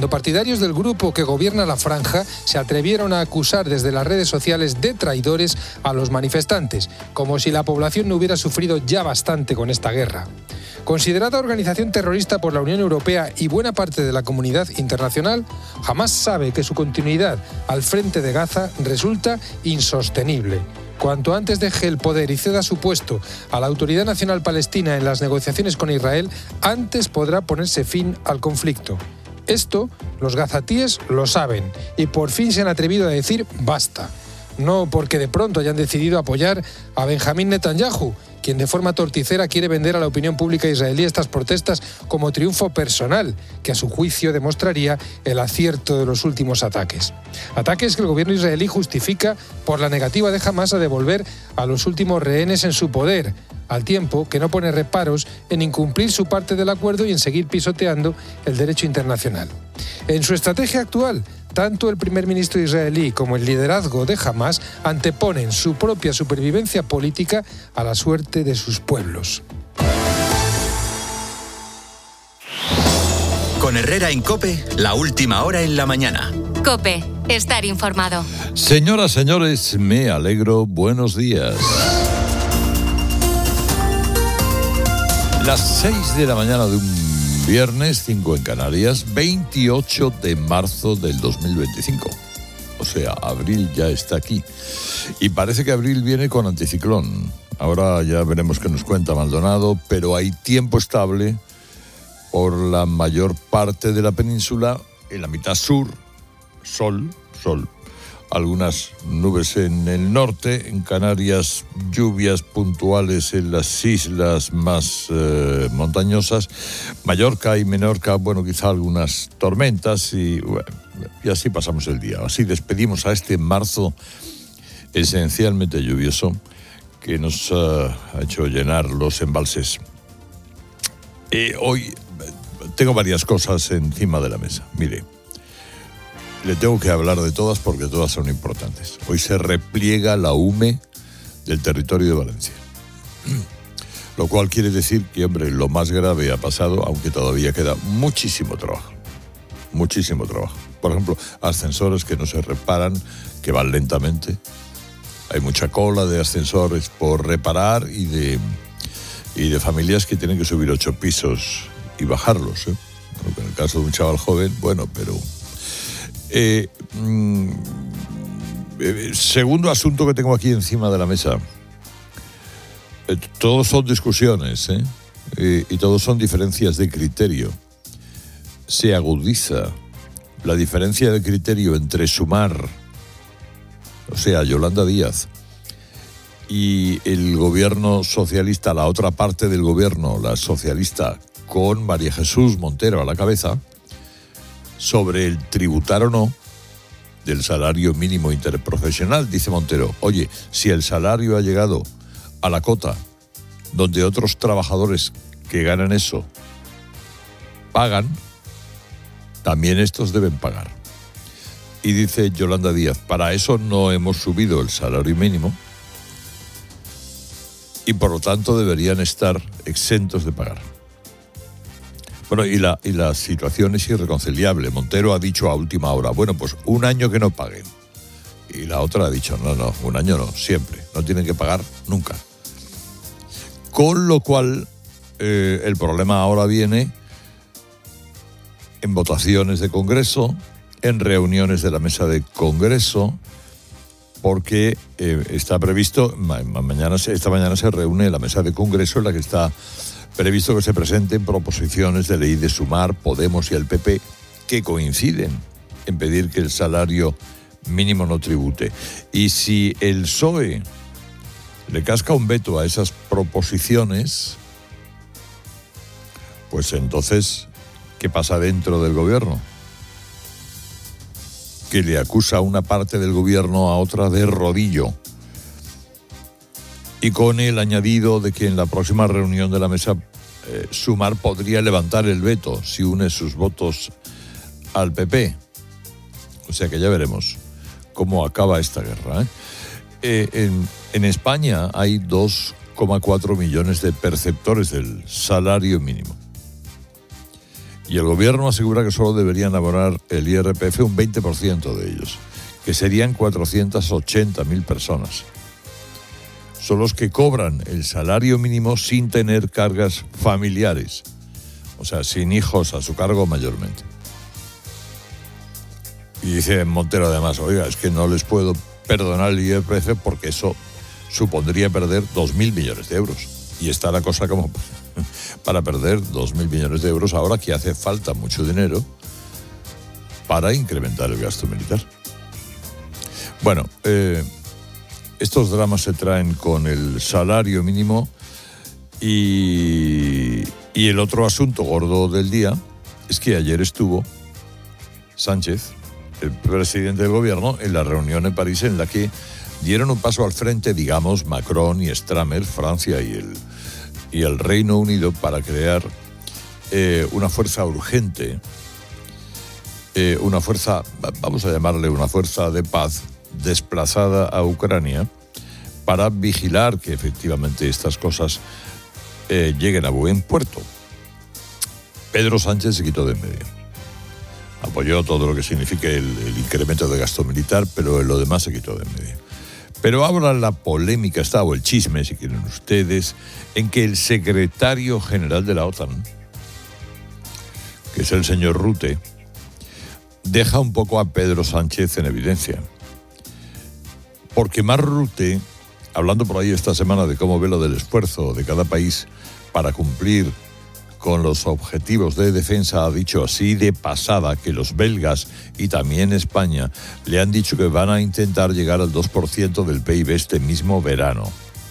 cuando partidarios del grupo que gobierna la franja se atrevieron a acusar desde las redes sociales de traidores a los manifestantes, como si la población no hubiera sufrido ya bastante con esta guerra. Considerada organización terrorista por la Unión Europea y buena parte de la comunidad internacional, Hamás sabe que su continuidad al frente de Gaza resulta insostenible. Cuanto antes deje el poder y ceda su puesto a la Autoridad Nacional Palestina en las negociaciones con Israel, antes podrá ponerse fin al conflicto. Esto los gazatíes lo saben y por fin se han atrevido a decir basta. No porque de pronto hayan decidido apoyar a Benjamín Netanyahu, quien de forma torticera quiere vender a la opinión pública israelí estas protestas como triunfo personal, que a su juicio demostraría el acierto de los últimos ataques. Ataques que el gobierno israelí justifica por la negativa de Hamás a devolver a los últimos rehenes en su poder, al tiempo que no pone reparos en incumplir su parte del acuerdo y en seguir pisoteando el derecho internacional. En su estrategia actual, tanto el primer ministro israelí como el liderazgo de Hamás anteponen su propia supervivencia política a la suerte de sus pueblos. Con Herrera en COPE, la última hora en la mañana. COPE, estar informado. Señoras, señores, me alegro, buenos días. Las 6 de la mañana de un viernes, 5 en Canarias, 28 de marzo del 2025. O sea, abril ya está aquí. Y parece que abril viene con anticiclón. Ahora ya veremos qué nos cuenta Maldonado, pero hay tiempo estable por la mayor parte de la península. En la mitad sur, sol. Algunas nubes en el norte, en Canarias lluvias puntuales en las islas más montañosas, Mallorca y Menorca, bueno, quizá algunas tormentas y así pasamos el día. Así despedimos a este marzo esencialmente lluvioso que nos ha hecho llenar los embalses. Hoy tengo varias cosas encima de la mesa. Mire, le tengo que hablar de todas porque todas son importantes. Hoy se repliega la UME del territorio de Valencia. Lo cual quiere decir que, hombre, lo más grave ha pasado, aunque todavía queda muchísimo trabajo. Muchísimo trabajo. Por ejemplo, ascensores que no se reparan, que van lentamente. Hay mucha cola de ascensores por reparar y de familias que tienen que subir 8 pisos y bajarlos. Bueno, en el caso de un chaval joven, bueno, pero... segundo asunto que tengo aquí encima de la mesa. Todos son discusiones, y todos son diferencias de criterio. Se agudiza la diferencia de criterio entre Sumar, o sea, Yolanda Díaz, y el gobierno socialista, la otra parte del gobierno, la socialista, con María Jesús Montero a la cabeza, sobre el tributar o no del salario mínimo interprofesional. Dice Montero, oye, si el salario ha llegado a la cota donde otros trabajadores que ganan eso pagan, también estos deben pagar. Y dice Yolanda Díaz, para eso no hemos subido el salario mínimo y por lo tanto deberían estar exentos de pagar. Bueno, y la situación es irreconciliable. Montero ha dicho a última hora, bueno, pues un año que no paguen. Y la otra ha dicho, no, un año no, siempre. No tienen que pagar nunca. Con lo cual, el problema ahora viene en votaciones de Congreso, en reuniones de la mesa de Congreso, porque está previsto, esta mañana se reúne la mesa de Congreso en la que está previsto que se presenten proposiciones de ley de Sumar, Podemos y el PP que coinciden en pedir que el salario mínimo no tribute. Y si el PSOE le casca un veto a esas proposiciones, pues entonces, ¿qué pasa dentro del gobierno? Que le acusa a una parte del gobierno a otra de rodillo. Y con el añadido de que en la próxima reunión de la mesa Sumar podría levantar el veto si une sus votos al PP. O sea que ya veremos cómo acaba esta guerra. En España hay 2,4 millones de perceptores del salario mínimo. Y el gobierno asegura que solo deberían abonar el IRPF un 20% de ellos, que serían 480.000 personas. Son los que cobran el salario mínimo sin tener cargas familiares, o sea, sin hijos a su cargo mayormente. Y dice Montero además, oiga, es que no les puedo perdonar el IRPF porque eso supondría perder 2.000 millones de euros. Y está la cosa como para perder 2.000 millones de euros ahora que hace falta mucho dinero para incrementar el gasto militar. Bueno, estos dramas se traen con el salario mínimo y el otro asunto gordo del día es que ayer estuvo Sánchez, el presidente del gobierno, en la reunión en París en la que dieron un paso al frente, digamos, Macron y Stramer, Francia y el Reino Unido, para crear una fuerza urgente, una fuerza, vamos a llamarle una fuerza de paz, desplazada a Ucrania, para vigilar que efectivamente estas cosas lleguen a buen puerto. Pedro Sánchez se quitó de en medio. Apoyó todo lo que signifique el incremento de gasto militar, pero en lo demás se quitó de en medio. Pero ahora la polémica está, o el chisme, si quieren ustedes, en que el secretario general de la OTAN, que es el señor Rutte, deja un poco a Pedro Sánchez en evidencia. Porque Mark Rutte, hablando por ahí esta semana de cómo ve lo del esfuerzo de cada país para cumplir con los objetivos de defensa, ha dicho así de pasada que los belgas y también España le han dicho que van a intentar llegar al 2% del PIB este mismo verano.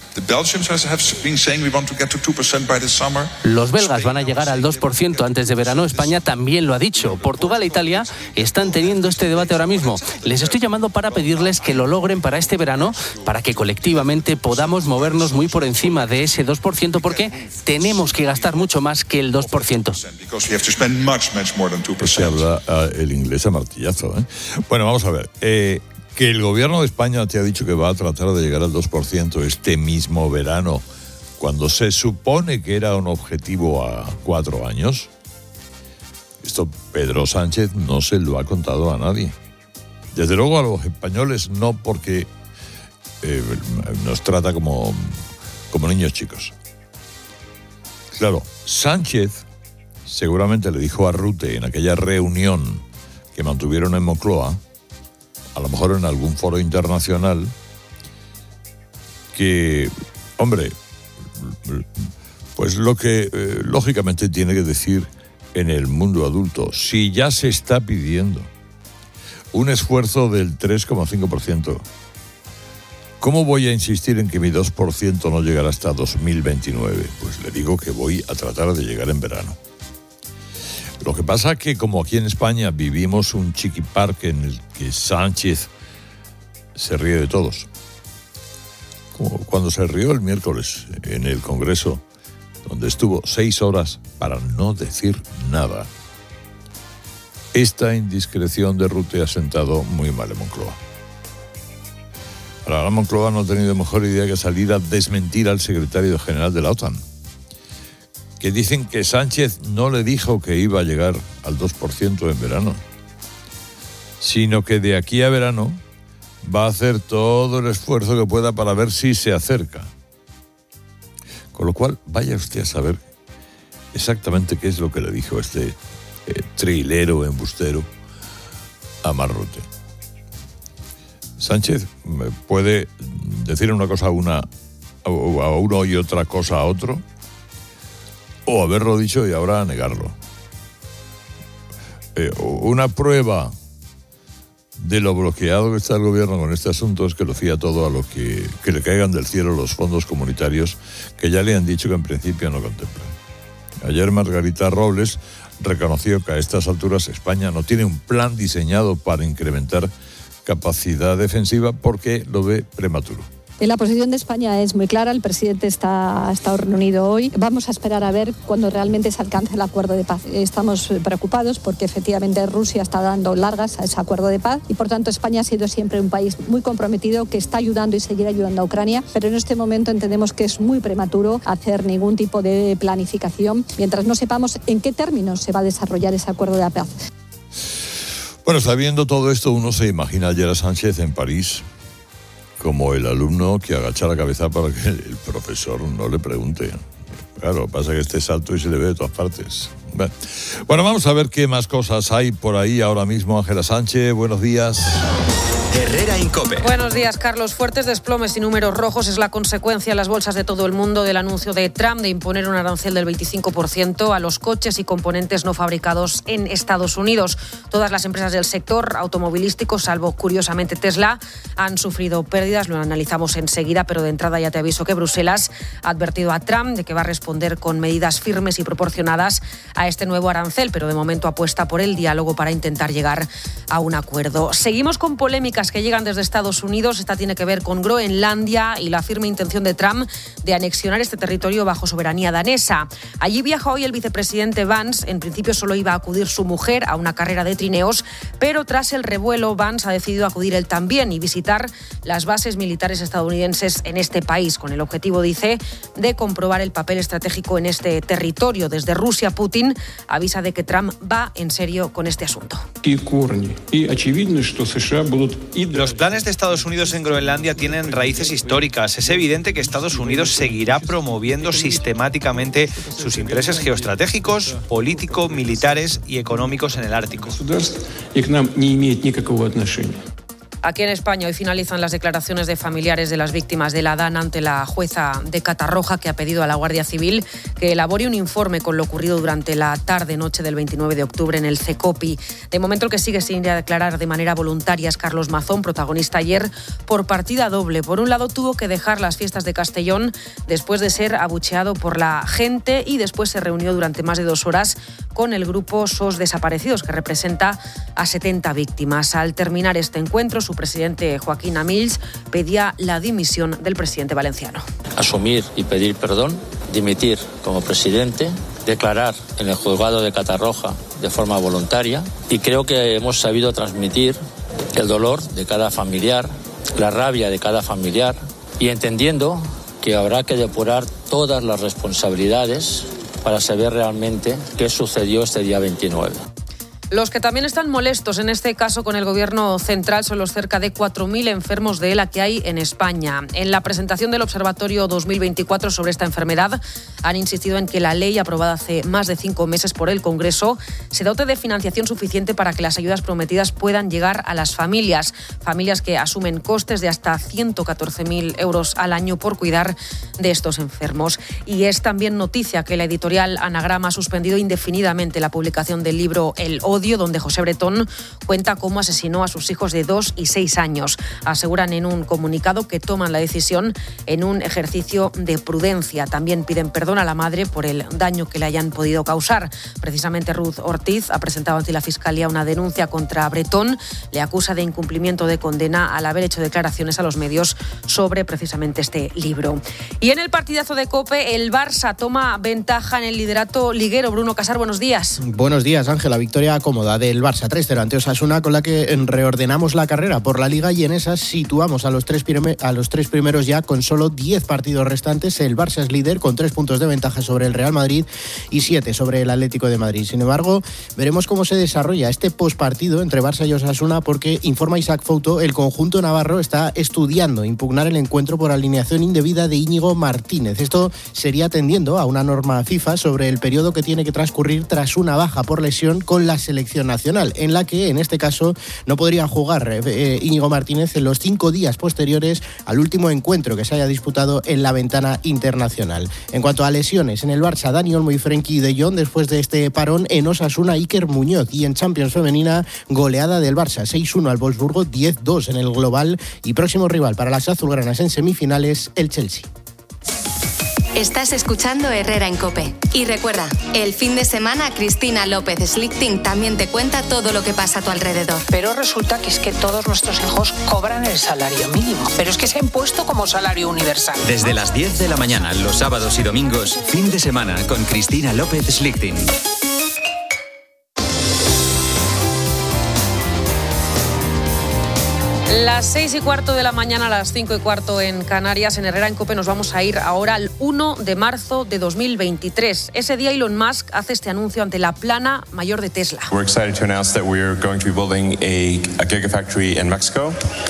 Los belgas van a llegar al 2% antes de verano. España también lo ha dicho. Portugal e Italia están teniendo este debate ahora mismo. Les estoy llamando para pedirles que lo logren para este verano, para que colectivamente podamos movernos muy por encima de ese 2%, porque tenemos que gastar mucho más que el 2%. Se habla el inglés a martillazo, ¿eh? Bueno, vamos a ver. Que el gobierno de España te ha dicho que va a tratar de llegar al 2% este mismo verano, cuando se supone que era un objetivo a 4 años. Esto Pedro Sánchez no se lo ha contado a nadie. Desde luego a los españoles no, porque nos trata como niños chicos. Claro, Sánchez seguramente le dijo a Rutte en aquella reunión que mantuvieron en Moncloa, a lo mejor en algún foro internacional, que, hombre, pues lo que lógicamente tiene que decir en el mundo adulto, si ya se está pidiendo un esfuerzo del 3,5%, ¿cómo voy a insistir en que mi 2% no llegará hasta 2029? Pues le digo que voy a tratar de llegar en verano. Lo que pasa es que como aquí en España vivimos un chiquiparque en el que Sánchez se ríe de todos, como cuando se rió el miércoles en el Congreso, donde estuvo 6 horas para no decir nada. Esta indiscreción de Rutte ha sentado muy mal en Moncloa. Ahora, la Moncloa no ha tenido mejor idea que salir a desmentir al secretario general de la OTAN, que dicen que Sánchez no le dijo que iba a llegar al 2% en verano, sino que de aquí a verano va a hacer todo el esfuerzo que pueda para ver si se acerca. Con lo cual, vaya usted a saber exactamente qué es lo que le dijo este trilero embustero a Mark Rutte. Sánchez puede decir una cosa a uno y otra cosa a otro, o haberlo dicho y ahora negarlo. Una prueba de lo bloqueado que está el gobierno con este asunto es que lo fía todo a lo que le caigan del cielo los fondos comunitarios, que ya le han dicho que en principio no contemplan. Ayer Margarita Robles reconoció que a estas alturas España no tiene un plan diseñado para incrementar capacidad defensiva porque lo ve prematuro. La posición de España es muy clara, el presidente ha estado reunido hoy. Vamos a esperar a ver cuándo realmente se alcance el acuerdo de paz. Estamos preocupados porque efectivamente Rusia está dando largas a ese acuerdo de paz y por tanto España ha sido siempre un país muy comprometido que está ayudando y seguirá ayudando a Ucrania, pero en este momento entendemos que es muy prematuro hacer ningún tipo de planificación mientras no sepamos en qué términos se va a desarrollar ese acuerdo de paz. Bueno, sabiendo todo esto, uno se imagina ayer a Sánchez en París como el alumno que agacha la cabeza para que el profesor no le pregunte. Claro, pasa que este salto y se le ve de todas partes. Bueno, vamos a ver qué más cosas hay por ahí ahora mismo. Ángela Sánchez, buenos días. Herrera Incope. Buenos días, Carlos. Fuertes desplomes y números rojos es la consecuencia en las bolsas de todo el mundo del anuncio de Trump de imponer un arancel del 25% a los coches y componentes no fabricados en Estados Unidos. Todas las empresas del sector automovilístico, salvo curiosamente Tesla, han sufrido pérdidas. Lo analizamos enseguida, pero de entrada ya te aviso que Bruselas ha advertido a Trump de que va a responder con medidas firmes y proporcionadas a este nuevo arancel, pero de momento apuesta por el diálogo para intentar llegar a un acuerdo. Seguimos con polémicas que llegan desde Estados Unidos. Esta tiene que ver con Groenlandia y la firme intención de Trump de anexionar este territorio bajo soberanía danesa. Allí viaja hoy el vicepresidente Vance. En principio solo iba a acudir su mujer a una carrera de trineos, pero tras el revuelo Vance ha decidido acudir él también y visitar las bases militares estadounidenses en este país, con el objetivo, dice, de comprobar el papel estratégico en este territorio. Desde Rusia, Putin avisa de que Trump va en serio con este asunto. Los planes de Estados Unidos en Groenlandia tienen raíces históricas. Es evidente que Estados Unidos seguirá promoviendo sistemáticamente sus intereses geoestratégicos, políticos, militares y económicos en el Ártico. Aquí en España hoy finalizan las declaraciones de familiares de las víctimas del Adán ante la jueza de Catarroja, que ha pedido a la Guardia Civil que elabore un informe con lo ocurrido durante la tarde-noche del 29 de octubre en el CECOPI. De momento el que sigue sin ir a declarar de manera voluntaria es Carlos Mazón, protagonista ayer por partida doble. Por un lado tuvo que dejar las fiestas de Castellón después de ser abucheado por la gente y después se reunió durante más de 2 horas con el grupo SOS Desaparecidos, que representa a 70 víctimas. Al terminar este encuentro, su presidente Joaquín Amills pedía la dimisión del presidente valenciano. Asumir y pedir perdón, dimitir como presidente, declarar en el juzgado de Catarroja de forma voluntaria, y creo que hemos sabido transmitir el dolor de cada familiar, la rabia de cada familiar, y entendiendo que habrá que depurar todas las responsabilidades para saber realmente qué sucedió este día 29. Los que también están molestos en este caso con el gobierno central son los cerca de 4.000 enfermos de ELA que hay en España. En la presentación del Observatorio 2024 sobre esta enfermedad han insistido en que la ley aprobada hace más de 5 meses por el Congreso se dote de financiación suficiente para que las ayudas prometidas puedan llegar a las familias que asumen costes de hasta 114.000 euros al año por cuidar de estos enfermos. Y es también noticia que la editorial Anagrama ha suspendido indefinidamente la publicación del libro El Odio, donde José Bretón cuenta cómo asesinó a sus hijos de 2 y 6 años. Aseguran en un comunicado que toman la decisión en un ejercicio de prudencia. También piden perdón a la madre por el daño que le hayan podido causar. Precisamente Ruth Ortiz ha presentado ante la Fiscalía una denuncia contra Bretón. Le acusa de incumplimiento de condena al haber hecho declaraciones a los medios sobre precisamente este libro. Y en el partidazo de COPE, el Barça toma ventaja en el liderato liguero. Bruno Casar, buenos días. Buenos días, Ángela. Victoria cómoda del Barça 3-0 ante Osasuna, con la que reordenamos la carrera por la Liga, y en esa situamos a los tres primeros ya con solo 10 partidos restantes. El Barça es líder con 3 puntos de ventaja sobre el Real Madrid y 7 sobre el Atlético de Madrid. Sin embargo, veremos cómo se desarrolla este postpartido entre Barça y Osasuna, porque informa Isaac Fouto, el conjunto navarro está estudiando impugnar el encuentro por alineación indebida de Íñigo Martínez. Esto sería atendiendo a una norma FIFA sobre el periodo que tiene que transcurrir tras una baja por lesión con la selección nacional, en la que en este caso no podría jugar Íñigo Martínez en los 5 días posteriores al último encuentro que se haya disputado en la ventana internacional. En cuanto a lesiones, en el Barça, Dani Olmo y Frenkie de Jong después de este parón. En Osasuna, Iker Muñoz. Y en Champions femenina, goleada del Barça, 6-1 al Wolfsburgo, 10-2 en el global, y próximo rival para las azulgranas en semifinales, el Chelsea. Estás escuchando Herrera en COPE. Y recuerda, el fin de semana Cristina López Slichting también te cuenta todo lo que pasa a tu alrededor. Pero resulta que es que todos nuestros hijos cobran el salario mínimo. Pero es que se ha impuesto como salario universal. Desde las 10 de la mañana, los sábados y domingos, fin de semana con Cristina López Slichting. Las 6:15 de la mañana, a las 5:15 en Canarias, en Herrera en COPE, nos vamos a ir ahora al 1 de marzo de 2023. Ese día Elon Musk hace este anuncio ante la plana mayor de Tesla. We're excited to announce that we're going to be building a gigafactory in Mexico.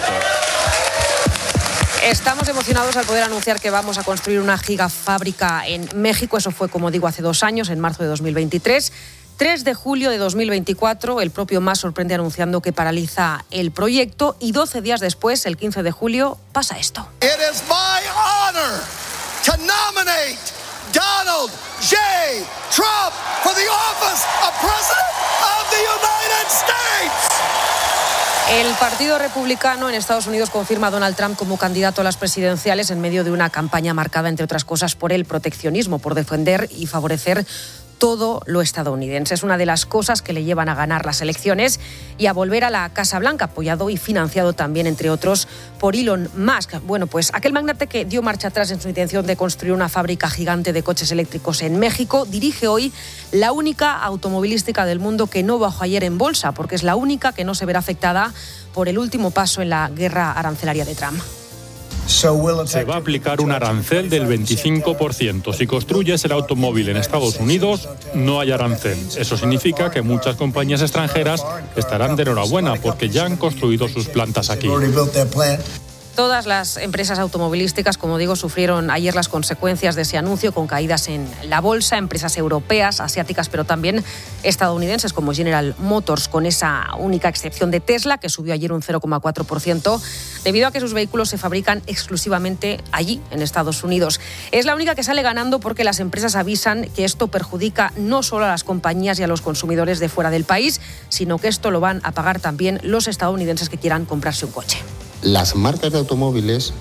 Estamos emocionados al poder anunciar que vamos a construir una gigafábrica en México. Eso fue, como digo, hace 2 años, en marzo de 2023. 3 de julio de 2024, el propio Musk sorprende anunciando que paraliza el proyecto y 12 días después, el 15 de julio, pasa esto. It is my honor to nominate Donald J. Trump for the office of President of the United States. El Partido Republicano en Estados Unidos confirma a Donald Trump como candidato a las presidenciales en medio de una campaña marcada, entre otras cosas, por el proteccionismo, por defender y favorecer todo lo estadounidense. Es una de las cosas que le llevan a ganar las elecciones y a volver a la Casa Blanca, apoyado y financiado también, entre otros, por Elon Musk. Bueno, pues aquel magnate que dio marcha atrás en su intención de construir una fábrica gigante de coches eléctricos en México, dirige hoy la única automovilística del mundo que no bajó ayer en bolsa, porque es la única que no se verá afectada por el último paso en la guerra arancelaria de Trump. Se va a aplicar un arancel del 25%. Si construyes el automóvil en Estados Unidos, no hay arancel. Eso significa que muchas compañías extranjeras estarán de enhorabuena porque ya han construido sus plantas aquí. Todas las empresas automovilísticas, como digo, sufrieron ayer las consecuencias de ese anuncio, con caídas en la bolsa, empresas europeas, asiáticas, pero también estadounidenses, como General Motors, con esa única excepción de Tesla, que subió ayer un 0,4%, debido a que sus vehículos se fabrican exclusivamente allí, en Estados Unidos. Es la única que sale ganando porque las empresas avisan que esto perjudica no solo a las compañías y a los consumidores de fuera del país, sino que esto lo van a pagar también los estadounidenses que quieran comprarse un coche. Las marcas de automóviles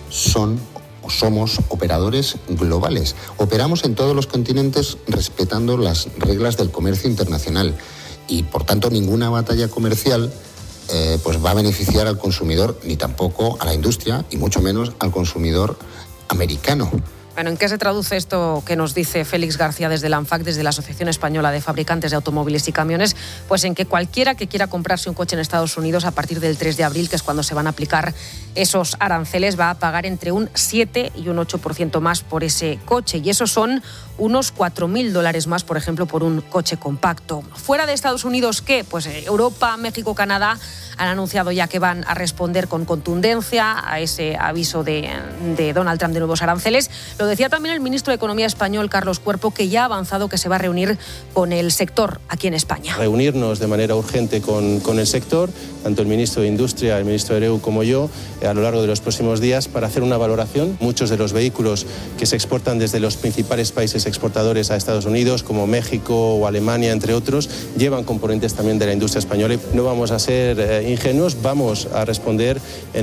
somos operadores globales. Operamos en todos los continentes respetando las reglas del comercio internacional y, por tanto, ninguna batalla comercial pues va a beneficiar al consumidor, ni tampoco a la industria, y mucho menos al consumidor americano. Bueno, ¿en qué se traduce esto que nos dice Félix García desde la ANFAC, desde la Asociación Española de Fabricantes de Automóviles y Camiones? Pues en que cualquiera que quiera comprarse un coche en Estados Unidos a partir del 3 de abril, que es cuando se van a aplicar esos aranceles, va a pagar entre un 7 y un 8% más por ese coche. Y esos son unos $4.000 más, por ejemplo, por un coche compacto. Fuera de Estados Unidos, ¿qué? Pues Europa, México, Canadá han anunciado ya que van a responder con contundencia a ese aviso de Donald Trump de nuevos aranceles. Lo decía también el ministro de Economía español, Carlos Cuerpo, que ya ha avanzado que se va a reunir con el sector aquí en España. Reunirnos de manera urgente con el sector, tanto el ministro de Industria, el ministro de Ereu como yo, a lo largo de los próximos días, para hacer una valoración. Muchos de los vehículos que se exportan desde los principales países exportadores a Estados Unidos, como México o Alemania, entre otros, llevan componentes también de la industria española. No vamos a ser ingenuos, vamos a responder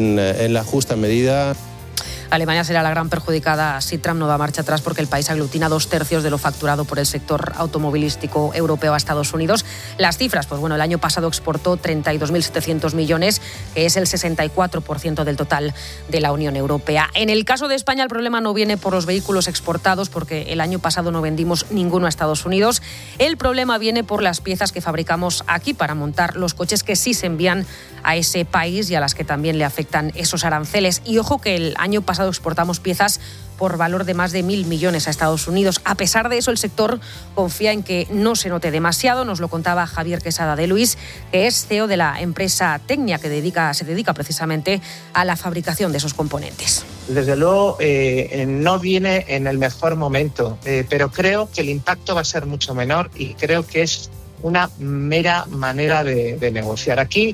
en la justa medida. Alemania será la gran perjudicada si Trump no da marcha atrás, porque el país aglutina 2/3 de lo facturado por el sector automovilístico europeo a Estados Unidos. Las cifras, pues bueno, el año pasado exportó 32.700 millones, que es el 64% del total de la Unión Europea. En el caso de España, el problema no viene por los vehículos exportados, porque el año pasado no vendimos ninguno a Estados Unidos. El problema viene por las piezas que fabricamos aquí para montar los coches que sí se envían a ese país y a las que también le afectan esos aranceles. Y ojo que el año pasado exportamos piezas por valor de más de 1.000 millones a Estados Unidos. A pesar de eso, el sector confía en que no se note demasiado. Nos lo contaba Javier Quesada de Luis, que es CEO de la empresa Tecnia, que se dedica precisamente a la fabricación de esos componentes. Desde luego no viene en el mejor momento, pero creo que el impacto va a ser mucho menor y creo que es una mera manera de negociar. Aquí,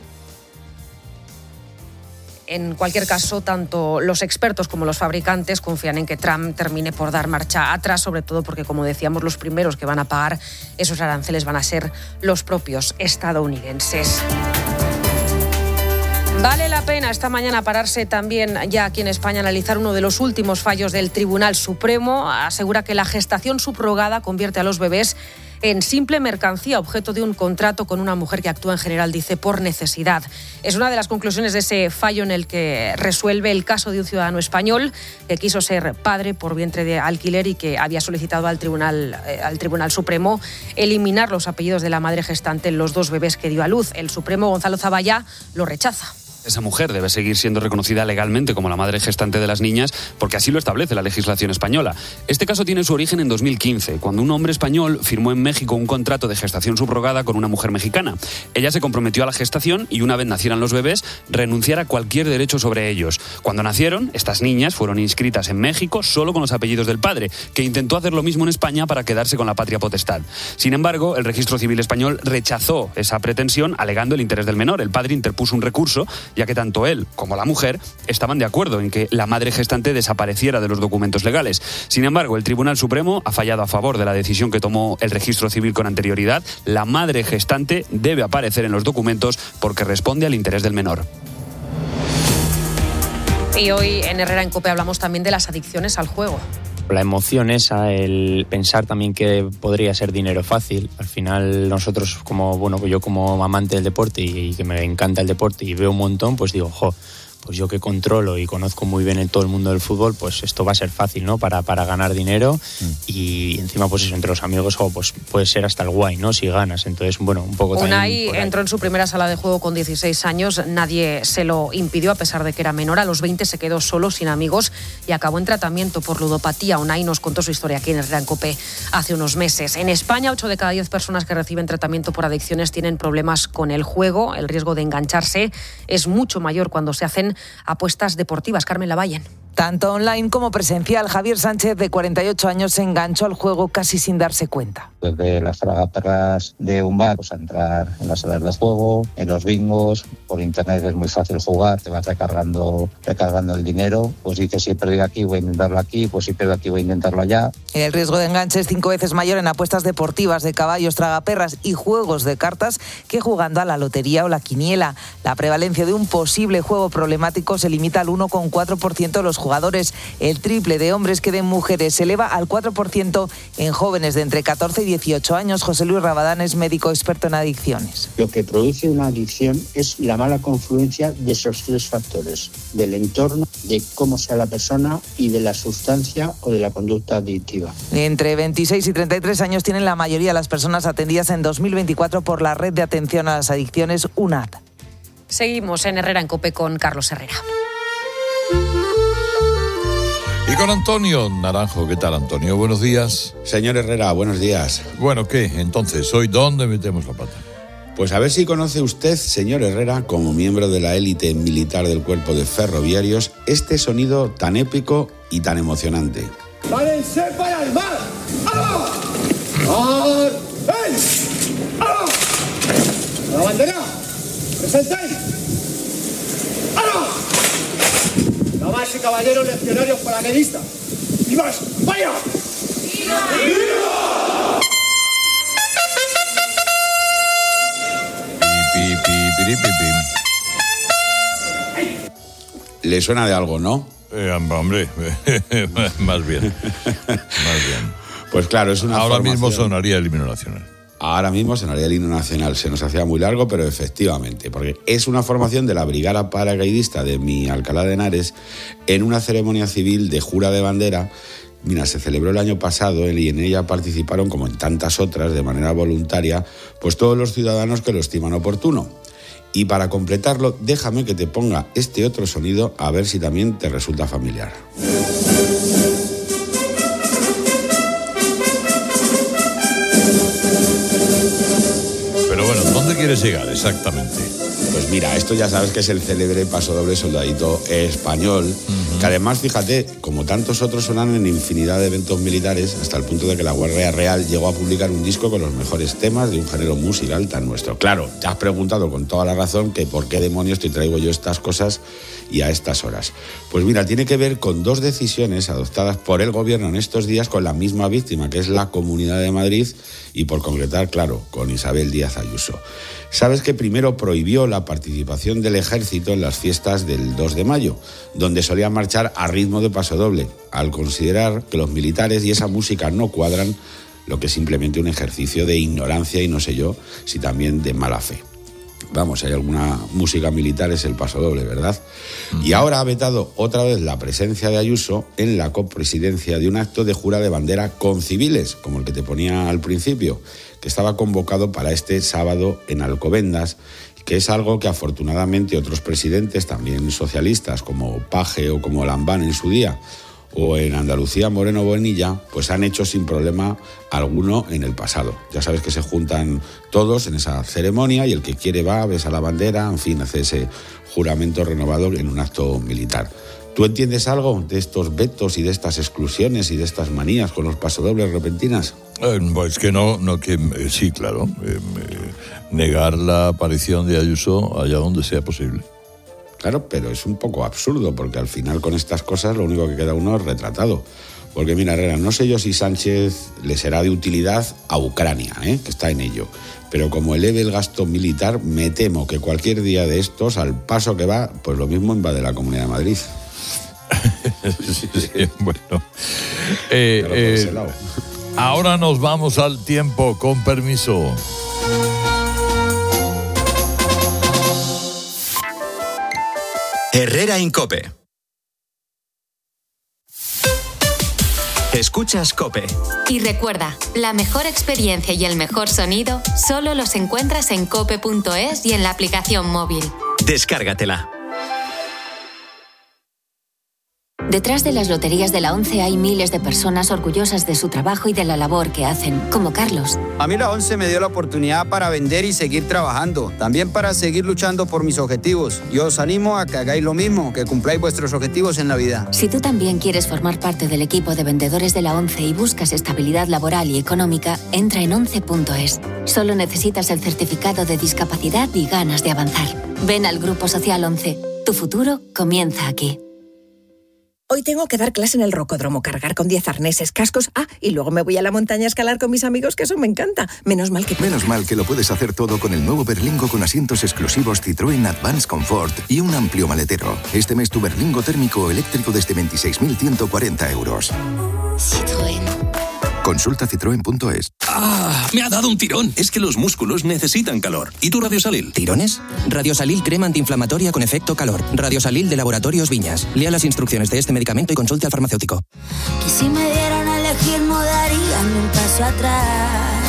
en cualquier caso, tanto los expertos como los fabricantes confían en que Trump termine por dar marcha atrás, sobre todo porque, como decíamos, los primeros que van a pagar esos aranceles van a ser los propios estadounidenses. Vale la pena esta mañana pararse también ya aquí en España a analizar uno de los últimos fallos del Tribunal Supremo. Asegura que la gestación subrogada convierte a los bebés en simple mercancía, objeto de un contrato con una mujer que actúa en general, dice, por necesidad. Es una de las conclusiones de ese fallo en el que resuelve el caso de un ciudadano español que quiso ser padre por vientre de alquiler y que había solicitado al Tribunal Supremo eliminar los apellidos de la madre gestante en los 2 bebés que dio a luz. El Supremo, Gonzalo Zavalla, lo rechaza. Esa mujer debe seguir siendo reconocida legalmente como la madre gestante de las niñas porque así lo establece la legislación española. Este caso tiene su origen en 2015, cuando un hombre español firmó en México un contrato de gestación subrogada con una mujer mexicana. Ella se comprometió a la gestación y una vez nacieran los bebés, renunciar a cualquier derecho sobre ellos. Cuando nacieron, estas niñas fueron inscritas en México solo con los apellidos del padre, que intentó hacer lo mismo en España para quedarse con la patria potestad. Sin embargo, el Registro Civil español rechazó esa pretensión alegando el interés del menor. El padre interpuso un recurso, ya que tanto él como la mujer estaban de acuerdo en que la madre gestante desapareciera de los documentos legales. Sin embargo, el Tribunal Supremo ha fallado a favor de la decisión que tomó el Registro Civil con anterioridad. La madre gestante debe aparecer en los documentos porque responde al interés del menor. Y hoy en Herrera en COPE hablamos también de las adicciones al juego. La emoción esa, el pensar también que podría ser dinero fácil. Al final nosotros, yo como amante del deporte y que me encanta el deporte y veo un montón, pues digo, pues yo que controlo y conozco muy bien todo el mundo del fútbol, pues esto va a ser fácil, ¿no? Para ganar dinero y encima pues eso, entre los amigos, pues puede ser hasta el guay, ¿no? Si ganas, entonces un poco también. Unai entró en su primera sala de juego con 16 años, nadie se lo impidió a pesar de que era menor. A los 20 se quedó solo, sin amigos y acabó en tratamiento por ludopatía. Unai nos contó su historia aquí en Herrera en COPE hace unos meses. En España, 8 de cada 10 personas que reciben tratamiento por adicciones tienen problemas con el juego. El riesgo de engancharse es mucho mayor cuando se hacen apuestas deportivas. Carmen Lavallen. Tanto online como presencial, Javier Sánchez, de 48 años, se enganchó al juego casi sin darse cuenta. Desde las tragaperras de un bar, pues a entrar en las salas de juego, en los bingos, por internet es muy fácil jugar, te vas recargando el dinero, pues dices si he perdido aquí voy a intentarlo aquí, pues si pierdo aquí voy a intentarlo allá. El riesgo de enganche es 5 veces mayor en apuestas deportivas de caballos, tragaperras y juegos de cartas que jugando a la lotería o la quiniela. La prevalencia de un posible juego problemático se limita al 1,4% de los jugadores. El triple de hombres que de mujeres se eleva al 4% en jóvenes de entre 14 y 18 años. José Luis Rabadán es médico experto en adicciones. Lo que produce una adicción es la mala confluencia de esos 3 factores: del entorno, de cómo sea la persona y de la sustancia o de la conducta adictiva. Entre 26 y 33 años tienen la mayoría de las personas atendidas en 2024 por la Red de Atención a las Adicciones, UNAD. Seguimos en Herrera en COPE con Carlos Herrera. Y con Antonio Naranjo. ¿Qué tal, Antonio? Buenos días. Señor Herrera, buenos días. Bueno, ¿qué? Entonces, ¿hoy dónde metemos la pata? Pues a ver si conoce usted, señor Herrera, como miembro de la élite militar del Cuerpo de Ferroviarios, este sonido tan épico y tan emocionante. ¡Párense para el mar! ¡Ah! ¡Ah! ¡Ey! ¡Ah! ¡La bandera! ¡Presentéis! ¡Ah! Damas y caballeros legionarios paracaidistas. ¡Vivas! ¡Vaya! ¡Viva! ¡Viva! Le suena de algo, ¿no? Hombre, más bien. Pues claro, es una Ahora formación. mismo sonaría el himno nacional. Ahora mismo sonaría el himno nacional. Se nos hacía muy largo, pero efectivamente, porque es una formación de la Brigada Paracaidista de mi Alcalá de Henares en una ceremonia civil de jura de bandera. Mira, se celebró el año pasado y en ella participaron, como en tantas otras, de manera voluntaria, pues todos los ciudadanos que lo estiman oportuno. Y para completarlo, déjame que te ponga este otro sonido a ver si también te resulta familiar. Pero bueno, ¿dónde quieres llegar exactamente? Pues mira, esto ya sabes que es el célebre paso doble soldadito español, Que además, fíjate, como tantos otros sonan en infinidad de eventos militares, hasta el punto de que la Guardia Real llegó a publicar un disco con los mejores temas de un género musical tan nuestro. Claro, te has preguntado con toda la razón que por qué demonios te traigo yo estas cosas y a estas horas. Pues mira, tiene que ver con 2 decisiones adoptadas por el gobierno en estos días con la misma víctima, que es la Comunidad de Madrid, y por concretar, claro, con Isabel Díaz Ayuso. Sabes que primero prohibió la participación del ejército en las fiestas del 2 de mayo, donde solían marchar a ritmo de pasodoble, al considerar que los militares y esa música no cuadran, lo que es simplemente un ejercicio de ignorancia y no sé yo si también de mala fe. Vamos, si hay alguna música militar es el pasodoble, ¿verdad? Y ahora ha vetado otra vez la presencia de Ayuso en la copresidencia de un acto de jura de bandera con civiles, como el que te ponía al principio, que estaba convocado para este sábado en Alcobendas, que es algo que afortunadamente otros presidentes, también socialistas, como Paje o como Lambán en su día, o en Andalucía Moreno Bonilla, pues han hecho sin problema alguno en el pasado. Ya sabes que se juntan todos en esa ceremonia y el que quiere va, besa la bandera, en fin, hace ese juramento renovado en un acto militar. ¿Tú entiendes algo de estos vetos y de estas exclusiones y de estas manías con los pasodobles repentinas? Pues que no, sí, claro. Negar la aparición de Ayuso allá donde sea posible. Claro, pero es un poco absurdo, porque al final con estas cosas lo único que queda uno es retratado. Porque mira, Herrera, no sé yo si Sánchez le será de utilidad a Ucrania, que está en ello. Pero como eleve el gasto militar, me temo que cualquier día de estos, al paso que va, pues lo mismo invade la Comunidad de Madrid. Sí, bueno. Ahora nos vamos al tiempo, con permiso. Herrera en COPE. Escuchas COPE. Y recuerda, la mejor experiencia y el mejor sonido solo los encuentras en cope.es y en la aplicación móvil. Descárgatela. Detrás de las loterías de la ONCE hay miles de personas orgullosas de su trabajo y de la labor que hacen, como Carlos. A mí la ONCE me dio la oportunidad para vender y seguir trabajando, también para seguir luchando por mis objetivos. Yo os animo a que hagáis lo mismo, que cumpláis vuestros objetivos en la vida. Si tú también quieres formar parte del equipo de vendedores de la ONCE y buscas estabilidad laboral y económica, entra en once.es. Solo necesitas el certificado de discapacidad y ganas de avanzar. Ven al Grupo Social ONCE. Tu futuro comienza aquí. Hoy tengo que dar clase en el rocódromo, cargar con 10 arneses, cascos, y luego me voy a la montaña a escalar con mis amigos, que eso me encanta. Menos mal que lo puedes hacer todo con el nuevo Berlingo con asientos exclusivos Citroën Advance Comfort y un amplio maletero. Este mes tu Berlingo térmico o eléctrico desde 26.140 euros. Citroën. Consulta citroen.es. Me ha dado un tirón. Es que los músculos necesitan calor. ¿Y tu Radiosalil? ¿Tirones? Radiosalil crema antiinflamatoria con efecto calor. Radiosalil de Laboratorios Viñas. Lea las instrucciones de este medicamento y consulte al farmacéutico. Que si me dieran a elegir no daría ni un paso atrás.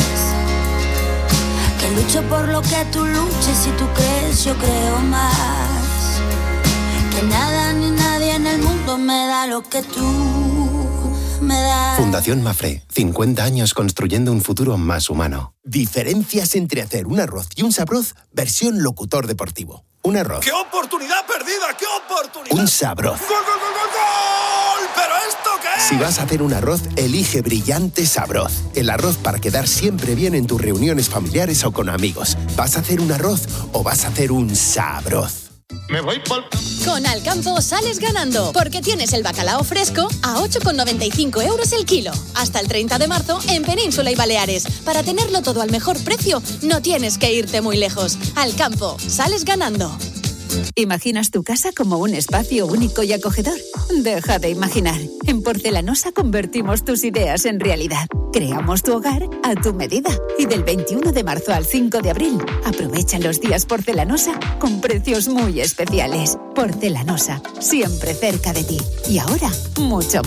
Que lucho por lo que tú luches, si tú crees yo creo más. Que nada ni nadie en el mundo me da lo que tú me das. Fundación Mafre, 50 años construyendo un futuro más humano. Diferencias entre hacer un arroz y un sabroz, versión locutor deportivo. Un arroz. ¡Qué oportunidad perdida! ¡Qué oportunidad! Un sabroz. ¡Gol, gol, gol, gol, gol! ¿Pero esto qué es? Si vas a hacer un arroz, elige Brillante Sabroz. El arroz para quedar siempre bien en tus reuniones familiares o con amigos. ¿Vas a hacer un arroz o vas a hacer un sabroz? Me voy por... Con Alcampo sales ganando, porque tienes el bacalao fresco a 8,95 euros el kilo. Hasta el 30 de marzo en Península y Baleares. Para tenerlo todo al mejor precio, no tienes que irte muy lejos. Alcampo, sales ganando. ¿Imaginas tu casa como un espacio único y acogedor? Deja de imaginar. En Porcelanosa convertimos tus ideas en realidad. Creamos tu hogar a tu medida. Y del 21 de marzo al 5 de abril, aprovecha los días Porcelanosa con precios muy especiales. Porcelanosa, siempre cerca de ti. Y ahora, mucho más.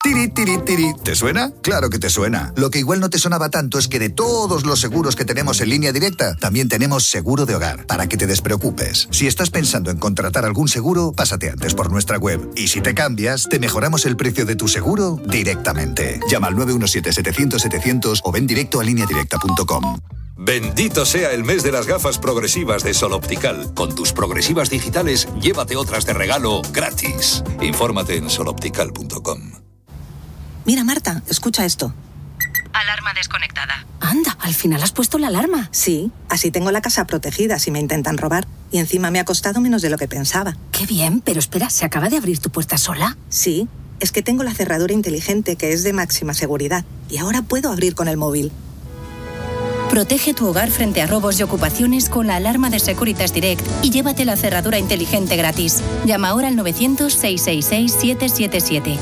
Tiri, tiri, tiri. ¿Te suena? Claro que te suena. Lo que igual no te sonaba tanto es que de todos los seguros que tenemos en Línea Directa, también tenemos seguro de hogar, para que te despreocupes. Si estás pensando en contratar algún seguro, pásate antes por nuestra web. Y si te cambias, te mejoramos el precio de tu seguro directamente. Llama al 917-700-700 o ven directo a lineadirecta.com. Bendito sea el mes de las gafas progresivas de Sol Optical. Con tus progresivas digitales, llévate otras de regalo gratis. Infórmate en soloptical.com. Mira, Marta, escucha esto. Alarma desconectada. Anda, al final has puesto la alarma. Sí, así tengo la casa protegida si me intentan robar. Y encima me ha costado menos de lo que pensaba. Qué bien, pero espera, ¿se acaba de abrir tu puerta sola? Sí, es que tengo la cerradura inteligente que es de máxima seguridad. Y ahora puedo abrir con el móvil. Protege tu hogar frente a robos y ocupaciones con la alarma de Securitas Direct y llévate la cerradura inteligente gratis. Llama ahora al 900-666-777.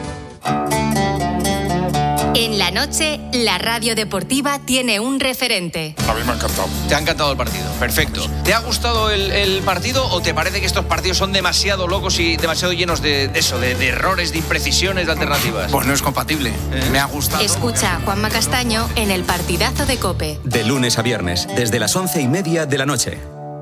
En la noche, la radio deportiva tiene un referente. A mí me ha encantado. Te ha encantado el partido, perfecto. ¿Te ha gustado el partido o te parece que estos partidos son demasiado locos y demasiado llenos de errores, de imprecisiones, de alternativas? Pues no es compatible. Me ha gustado. Escucha a Juanma Castaño en el partidazo de COPE. De lunes a viernes, desde las 11:30 de la noche.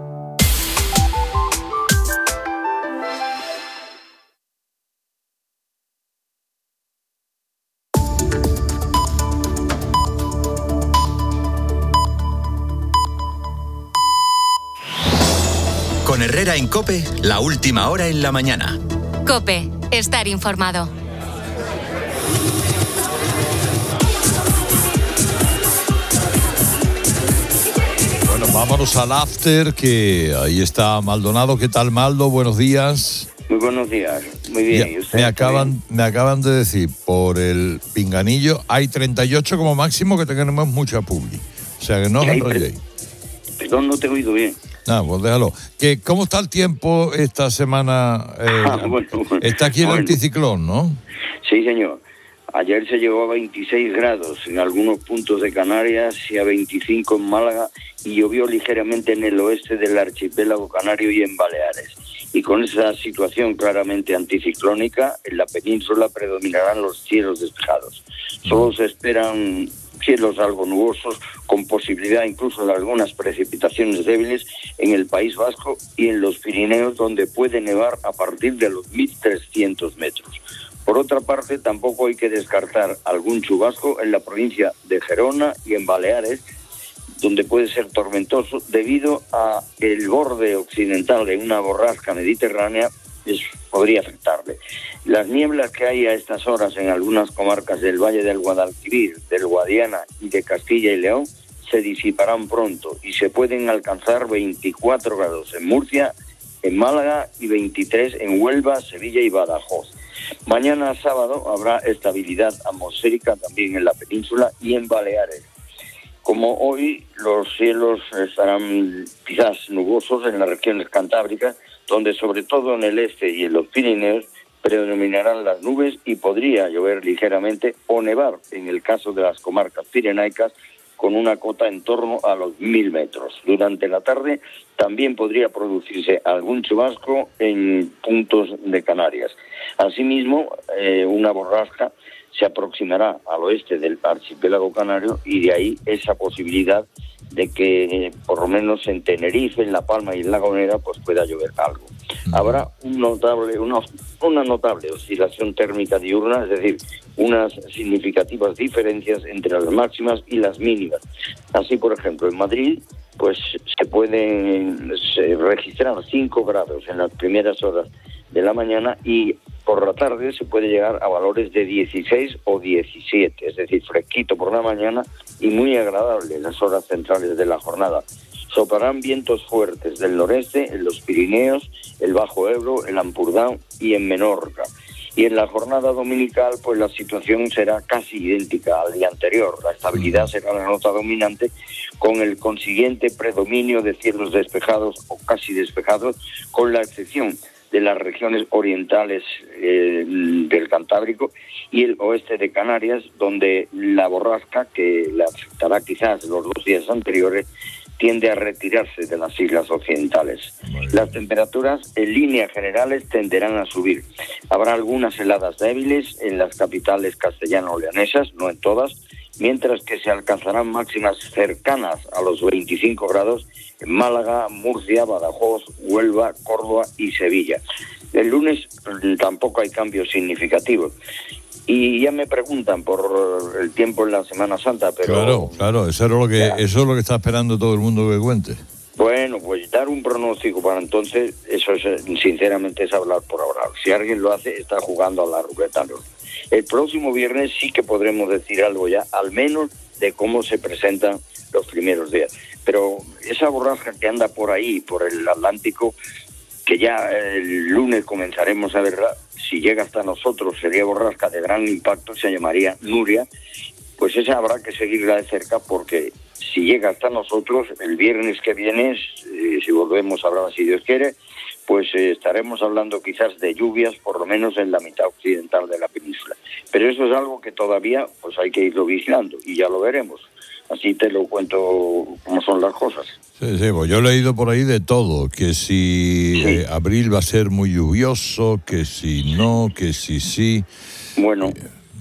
Con Herrera en COPE, la última hora en la mañana. COPE, estar informado. Bueno, vámonos al after, que ahí está Maldonado. ¿Qué tal, Maldo? Buenos días. Muy buenos días. Muy bien. ¿Y usted? Me acaban de decir, por el Pinganillo hay 38 como máximo, que tenemos mucha publi. O sea, que no os enrolléis. Perdón, no te he oído bien. Pues déjalo. ¿Cómo está el tiempo esta semana? Bueno. Está aquí el anticiclón, ¿no? Sí, señor. Ayer se llegó a 26 grados en algunos puntos de Canarias y a 25 en Málaga, y llovió ligeramente en el oeste del archipiélago canario y en Baleares. Y con esa situación claramente anticiclónica, en la península predominarán los cielos despejados. Solo se esperan cielos algo nubosos, con posibilidad incluso de algunas precipitaciones débiles en el País Vasco y en los Pirineos, donde puede nevar a partir de los 1.300 metros. Por otra parte, tampoco hay que descartar algún chubasco en la provincia de Gerona y en Baleares, donde puede ser tormentoso debido a el borde occidental de una borrasca mediterránea. Podría afectarle. Las nieblas que hay a estas horas en algunas comarcas del Valle del Guadalquivir, del Guadiana y de Castilla y León se disiparán pronto y se pueden alcanzar 24 grados en Murcia, en Málaga y 23 en Huelva, Sevilla y Badajoz. Mañana sábado habrá estabilidad atmosférica también en la península y en Baleares. Como hoy, los cielos estarán quizás nubosos en las regiones cantábricas, donde sobre todo en el este y en los Pirineos predominarán las nubes y podría llover ligeramente o nevar en el caso de las comarcas pirenaicas, con una cota en torno a los 1.000 metros. Durante la tarde también podría producirse algún chubasco en puntos de Canarias. Asimismo, una borrasca se aproximará al oeste del archipiélago canario, y de ahí esa posibilidad de que por lo menos en Tenerife, en La Palma y en La Gomera pues pueda llover algo. Habrá una notable oscilación térmica diurna, es decir, unas significativas diferencias entre las máximas y las mínimas. Así, por ejemplo, en Madrid pues se pueden registrar 5 grados en las primeras horas de la mañana, y por la tarde se puede llegar a valores de 16 o 17, es decir, fresquito por la mañana y muy agradable en las horas centrales de la jornada. Soplarán vientos fuertes del noreste en los Pirineos, el Bajo Ebro, el Ampurdán y en Menorca. Y en la jornada dominical, pues la situación será casi idéntica al día anterior. La estabilidad será la nota dominante, con el consiguiente predominio de cielos despejados o casi despejados, con la excepción de las regiones orientales del Cantábrico y el oeste de Canarias, donde la borrasca, que le afectará quizás los 2 días anteriores, tiende a retirarse de las islas occidentales. Las temperaturas en líneas generales tenderán a subir. Habrá algunas heladas débiles en las capitales castellano-leonesas, no en todas, mientras que se alcanzarán máximas cercanas a los 25 grados en Málaga, Murcia, Badajoz, Huelva, Córdoba y Sevilla. El lunes tampoco hay cambios significativos. Y ya me preguntan por el tiempo en la Semana Santa, pero... Claro, eso es lo que está esperando todo el mundo que cuente. Bueno, pues dar un pronóstico para entonces, eso es, sinceramente es hablar por ahora. Si alguien lo hace, está jugando a la ruleta. El próximo viernes sí que podremos decir algo ya, al menos de cómo se presentan los primeros días. Pero esa borrasca que anda por ahí, por el Atlántico, que ya el lunes comenzaremos a verla, si llega hasta nosotros sería borrasca de gran impacto, se llamaría Nuria, pues esa habrá que seguirla de cerca porque si llega hasta nosotros el viernes que viene, si volvemos a hablar si Dios quiere, pues estaremos hablando quizás de lluvias, por lo menos en la mitad occidental de la península. Pero eso es algo que todavía pues hay que irlo vigilando y ya lo veremos. Así te lo cuento cómo son las cosas. Sí, pues yo he leído por ahí de todo, que si abril va a ser muy lluvioso, que si no, que si sí. Bueno,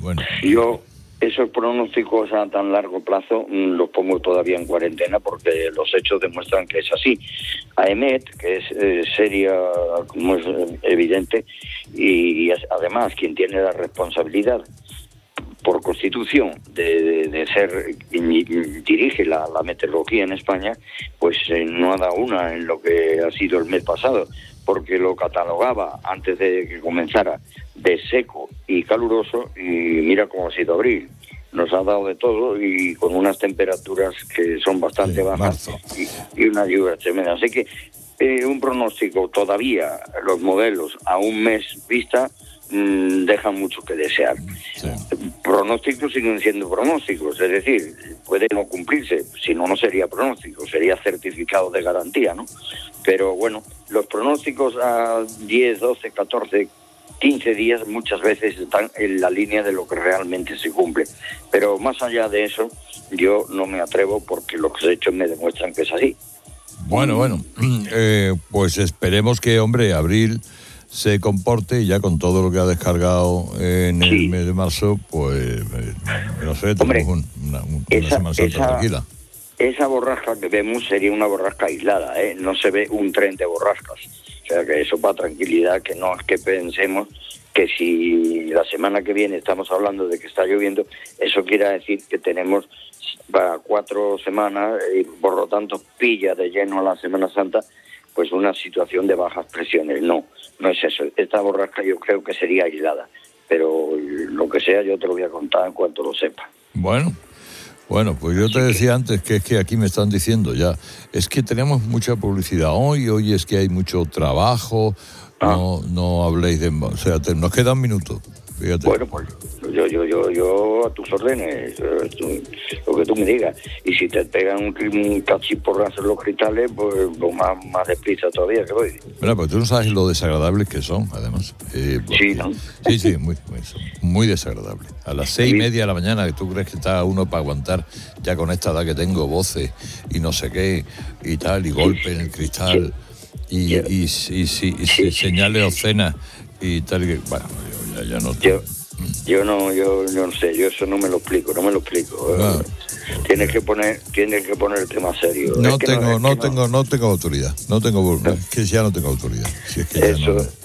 yo esos pronósticos a tan largo plazo los pongo todavía en cuarentena porque los hechos demuestran que es así. AEMET, que es seria, como es evidente, y además quien tiene la responsabilidad por constitución de ser quien dirige la meteorología en España, pues no ha dado una en lo que ha sido el mes pasado, porque lo catalogaba antes de que comenzara de seco y caluroso, y mira cómo ha sido abril. Nos ha dado de todo y con unas temperaturas que son bastante bajas y una lluvia tremenda. Así que un pronóstico todavía, los modelos a un mes vista, dejan mucho que desear. Pronósticos siguen siendo pronósticos, es decir, puede no cumplirse, si no, no sería pronóstico, sería certificado de garantía, ¿no? Pero bueno, los pronósticos a 10, 12, 14, 15 días muchas veces están en la línea de lo que realmente se cumple. Pero más allá de eso, yo no me atrevo porque los hechos me demuestran que es así. Bueno, pues esperemos que, hombre, abril se comporte y ya con todo lo que ha descargado en el mes de marzo, pues no sé, tenemos una Semana Santa tranquila. Esa borrasca que vemos sería una borrasca aislada, no se ve un tren de borrascas. O sea que eso para tranquilidad, que no es que pensemos que si la semana que viene estamos hablando de que está lloviendo, eso quiere decir que tenemos para 4 semanas y por lo tanto pilla de lleno a la Semana Santa, pues una situación de bajas presiones. No es eso. Esta borrasca yo creo que sería aislada, pero lo que sea yo te lo voy a contar en cuanto lo sepa. Bueno, pues yo te decía antes que es que aquí me están diciendo ya, es que tenemos mucha publicidad hoy es que hay mucho trabajo, no habléis de... O sea, nos queda un minuto, fíjate. Bueno, pues yo a tus órdenes, lo que tú me digas. Y si te pegan un cachiporrazo en los cristales, pues más deprisa todavía que voy. Mira, pues tú no sabes lo desagradables que son, además. Sí, ¿no? Sí, muy desagradables. A las 6:30 de la mañana, que tú crees que está uno para aguantar, ya con esta edad que tengo, voces y no sé qué, y tal, y golpe en el cristal, y señales obscenas y tal, que, bueno, ya no... Yo no sé, yo eso no me lo explico. Tienes que ponerte más serio. No tengo autoridad. Que ya no tengo autoridad. Si es que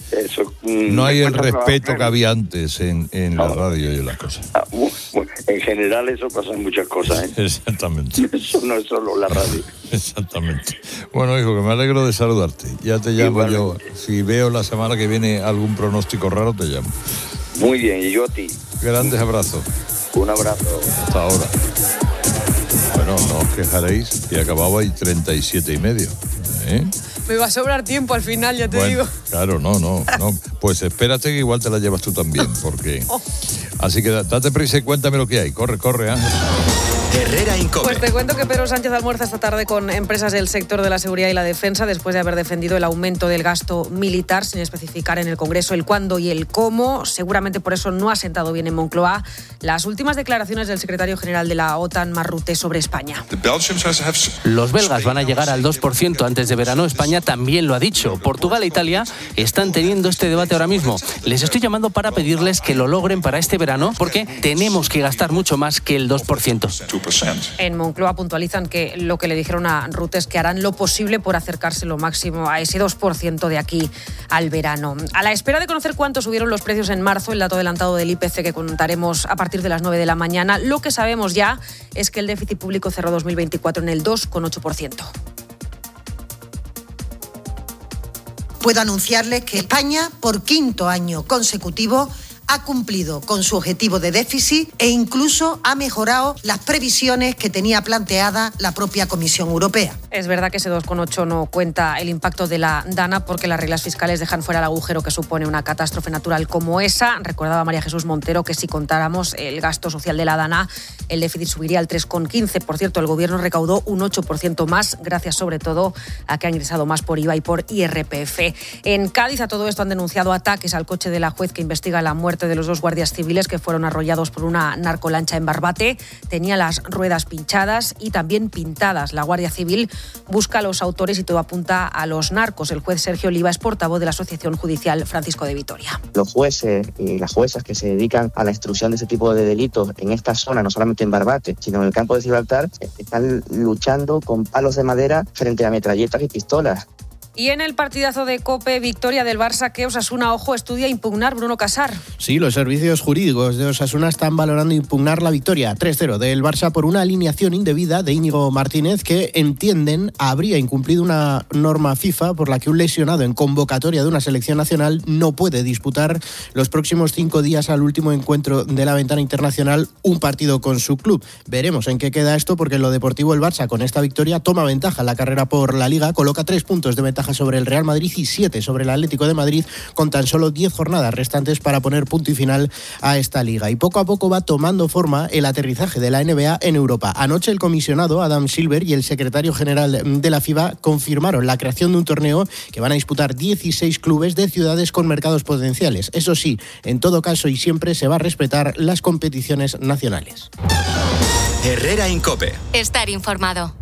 no hay el respeto que había antes en la radio y las cosas. En general eso pasa en muchas cosas, ¿eh? Exactamente. Eso no es solo la radio. Exactamente. Bueno, hijo, que me alegro de saludarte. Ya te llamo yo. Si veo la semana que viene algún pronóstico raro, te llamo. Muy bien, y yo a ti. Grandes abrazos. Un abrazo. Hasta ahora. Bueno, no os quejaréis que acababa y 37:30. Me va a sobrar tiempo al final, ya te digo. Claro, no. Pues espérate que igual te la llevas tú también, porque... Así que date prisa y cuéntame lo que hay. Corre, Ángel. Herrera Incope. Pues te cuento que Pedro Sánchez almuerza esta tarde con empresas del sector de la seguridad y la defensa después de haber defendido el aumento del gasto militar sin especificar en el Congreso el cuándo y el cómo. Seguramente por eso no ha sentado bien en Moncloa las últimas declaraciones del secretario general de la OTAN, Mark Rutte, sobre España. Los belgas van a llegar al 2% antes de verano. España también lo ha dicho. Portugal e Italia están teniendo este debate ahora mismo. Les estoy llamando para pedirles que lo logren para este verano porque tenemos que gastar mucho más que el 2%. En Moncloa puntualizan que lo que le dijeron a Rutte es que harán lo posible por acercarse lo máximo a ese 2% de aquí al verano. A la espera de conocer cuánto subieron los precios en marzo, el dato adelantado del IPC que contaremos a partir de las 9 de la mañana, lo que sabemos ya es que el déficit público cerró 2024 en el 2,8%. Puedo anunciarles que España, por quinto año consecutivo, ha cumplido con su objetivo de déficit e incluso ha mejorado las previsiones que tenía planteada la propia Comisión Europea. Es verdad que ese 2,8 no cuenta el impacto de la DANA porque las reglas fiscales dejan fuera el agujero que supone una catástrofe natural como esa. Recordaba María Jesús Montero que si contáramos el gasto social de la DANA, el déficit subiría al 3,15%. Por cierto, el Gobierno recaudó un 8% más, gracias sobre todo a que ha ingresado más por IVA y por IRPF. En Cádiz, a todo esto han denunciado ataques al coche de la juez que investiga la muerte de los 2 guardias civiles que fueron arrollados por una narcolancha en Barbate. Tenía las ruedas pinchadas y también pintadas. La Guardia Civil busca a los autores y todo apunta a los narcos. El juez Sergio Oliva es portavoz de la Asociación Judicial Francisco de Vitoria. Los jueces y las juezas que se dedican a la instrucción de ese tipo de delitos en esta zona, no solamente en Barbate, sino en el campo de Gibraltar, están luchando con palos de madera frente a metralletas y pistolas. Y en el partidazo de COPE, victoria del Barça, que Osasuna, ojo, estudia impugnar. Bruno Casar. Sí, los servicios jurídicos de Osasuna están valorando impugnar la victoria 3-0 del Barça por una alineación indebida de Íñigo Martínez que entienden habría incumplido una norma FIFA por la que un lesionado en convocatoria de una selección nacional no puede disputar los próximos 5 días al último encuentro de la ventana internacional un partido con su club. Veremos en qué queda esto porque en lo deportivo el Barça con esta victoria toma ventaja en la carrera por la Liga, coloca 3 puntos de ventaja sobre el Real Madrid y 7 sobre el Atlético de Madrid con tan solo 10 jornadas restantes para poner punto y final a esta liga. Y poco a poco va tomando forma el aterrizaje de la NBA en Europa. Anoche el comisionado Adam Silver y el secretario general de la FIBA confirmaron la creación de un torneo que van a disputar 16 clubes de ciudades con mercados potenciales. Eso sí, en todo caso y siempre se va a respetar las competiciones nacionales. Herrera Incope. Estar informado.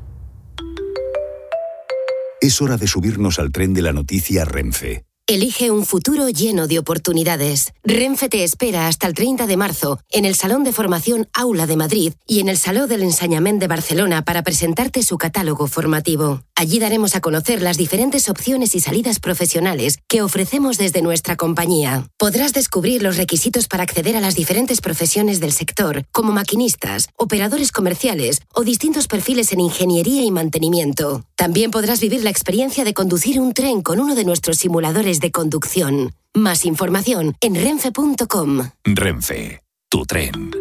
Es hora de subirnos al tren de la noticia Renfe. Elige un futuro lleno de oportunidades. Renfe te espera hasta el 30 de marzo en el Salón de Formación Aula de Madrid y en el Saló del Enseñament de Barcelona para presentarte su catálogo formativo. Allí daremos a conocer las diferentes opciones y salidas profesionales que ofrecemos desde nuestra compañía. Podrás descubrir los requisitos para acceder a las diferentes profesiones del sector, como maquinistas, operadores comerciales o distintos perfiles en ingeniería y mantenimiento. También podrás vivir la experiencia de conducir un tren con uno de nuestros simuladores de conducción. Más información en renfe.com. Renfe, tu tren.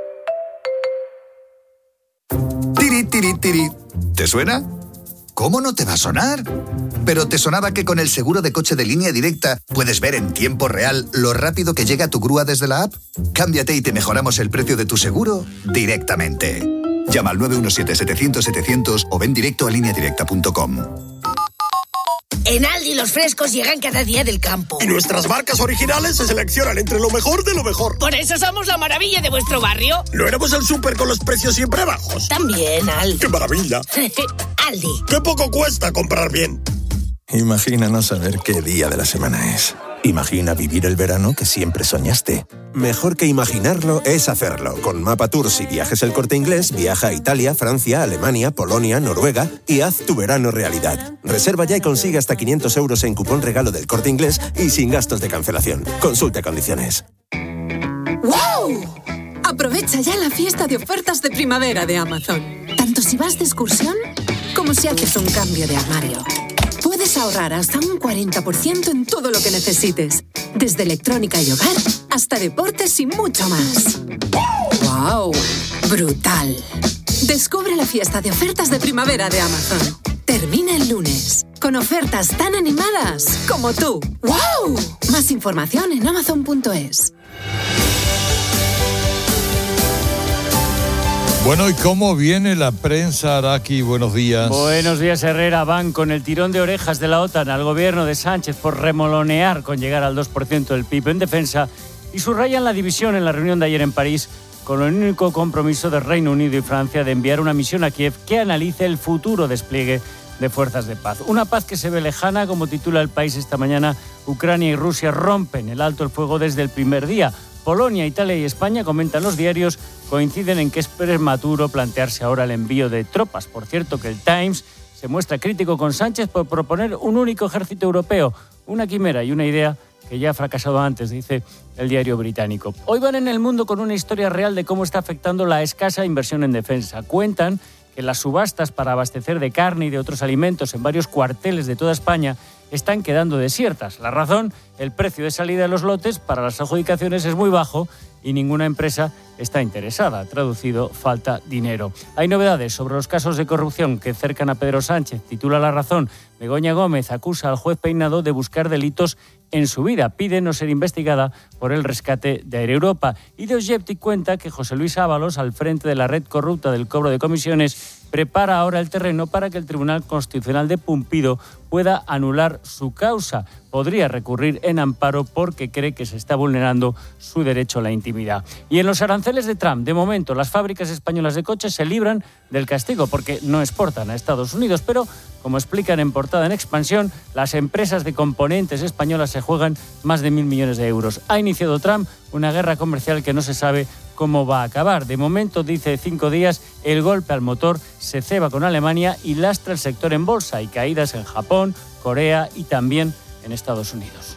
Tiri, tiri, tiri. ¿Te suena? ¿Cómo no te va a sonar? ¿Pero te sonaba que con el seguro de coche de Línea Directa puedes ver en tiempo real lo rápido que llega tu grúa desde la app? Cámbiate y te mejoramos el precio de tu seguro directamente. Llama al 917-700-700 o ven directo a lineadirecta.com. En Aldi los frescos llegan cada día del campo. Y nuestras marcas originales se seleccionan entre lo mejor de lo mejor. Por eso somos la maravilla de vuestro barrio. ¿No éramos el súper con los precios siempre bajos? También, Aldi. ¡Qué maravilla! Aldi. ¡Qué poco cuesta comprar bien! Imagina no saber qué día de la semana es. Imagina vivir el verano que siempre soñaste. Mejor que imaginarlo es hacerlo. Con Mapa Tours y Viajes El Corte Inglés, viaja a Italia, Francia, Alemania, Polonia, Noruega y haz tu verano realidad. Reserva ya y consigue hasta 500 euros en cupón regalo del Corte Inglés y sin gastos de cancelación. Consulta condiciones. ¡Wow! Aprovecha ya la fiesta de ofertas de primavera de Amazon. Tanto si vas de excursión como si haces un cambio de armario. Puedes ahorrar hasta un 40% en todo lo que necesites. Desde electrónica y hogar hasta deportes y mucho más. ¡Wow! ¡Brutal! Descubre la fiesta de ofertas de primavera de Amazon. Termina el lunes, con ofertas tan animadas como tú. ¡Wow! Más información en amazon.es. Bueno, ¿y cómo viene la prensa, Araki? Buenos días. Buenos días, Herrera. Van con el tirón de orejas de la OTAN al gobierno de Sánchez por remolonear con llegar al 2% del PIB en defensa y subrayan la división en la reunión de ayer en París con el único compromiso de Reino Unido y Francia de enviar una misión a Kiev que analice el futuro despliegue de fuerzas de paz. Una paz que se ve lejana, como titula El País esta mañana. Ucrania y Rusia rompen el alto el fuego desde el primer día. Polonia, Italia y España, comentan los diarios, coinciden en que es prematuro plantearse ahora el envío de tropas. Por cierto, que el Times se muestra crítico con Sánchez por proponer un único ejército europeo, una quimera y una idea que ya ha fracasado antes, dice el diario británico. Hoy van en El Mundo con una historia real de cómo está afectando la escasa inversión en defensa. Cuentan que las subastas para abastecer de carne y de otros alimentos en varios cuarteles de toda España están quedando desiertas. La razón, el precio de salida de los lotes para las adjudicaciones es muy bajo y ninguna empresa está interesada. Traducido, falta dinero. Hay novedades sobre los casos de corrupción que cercan a Pedro Sánchez. Titula La Razón. Begoña Gómez acusa al juez Peinado de buscar delitos en su vida. Pide no ser investigada por el rescate de Air Europa. Y de Objective cuenta que José Luis Ábalos, al frente de la red corrupta del cobro de comisiones, prepara ahora el terreno para que el Tribunal Constitucional de Pumpido pueda anular su causa. Podría recurrir en amparo porque cree que se está vulnerando su derecho a la intimidad. Y en los aranceles de Trump, de momento, las fábricas españolas de coches se libran del castigo porque no exportan a Estados Unidos, pero, como explican en portada en Expansión, las empresas de componentes españolas se juegan más de 1.000 millones de euros. Ha iniciado Trump una guerra comercial que no se sabe cómo va a acabar. De momento, dice 5 días, el golpe al motor se ceba con Alemania y lastra el sector en bolsa. Hay caídas en Japón, Corea y también en Estados Unidos.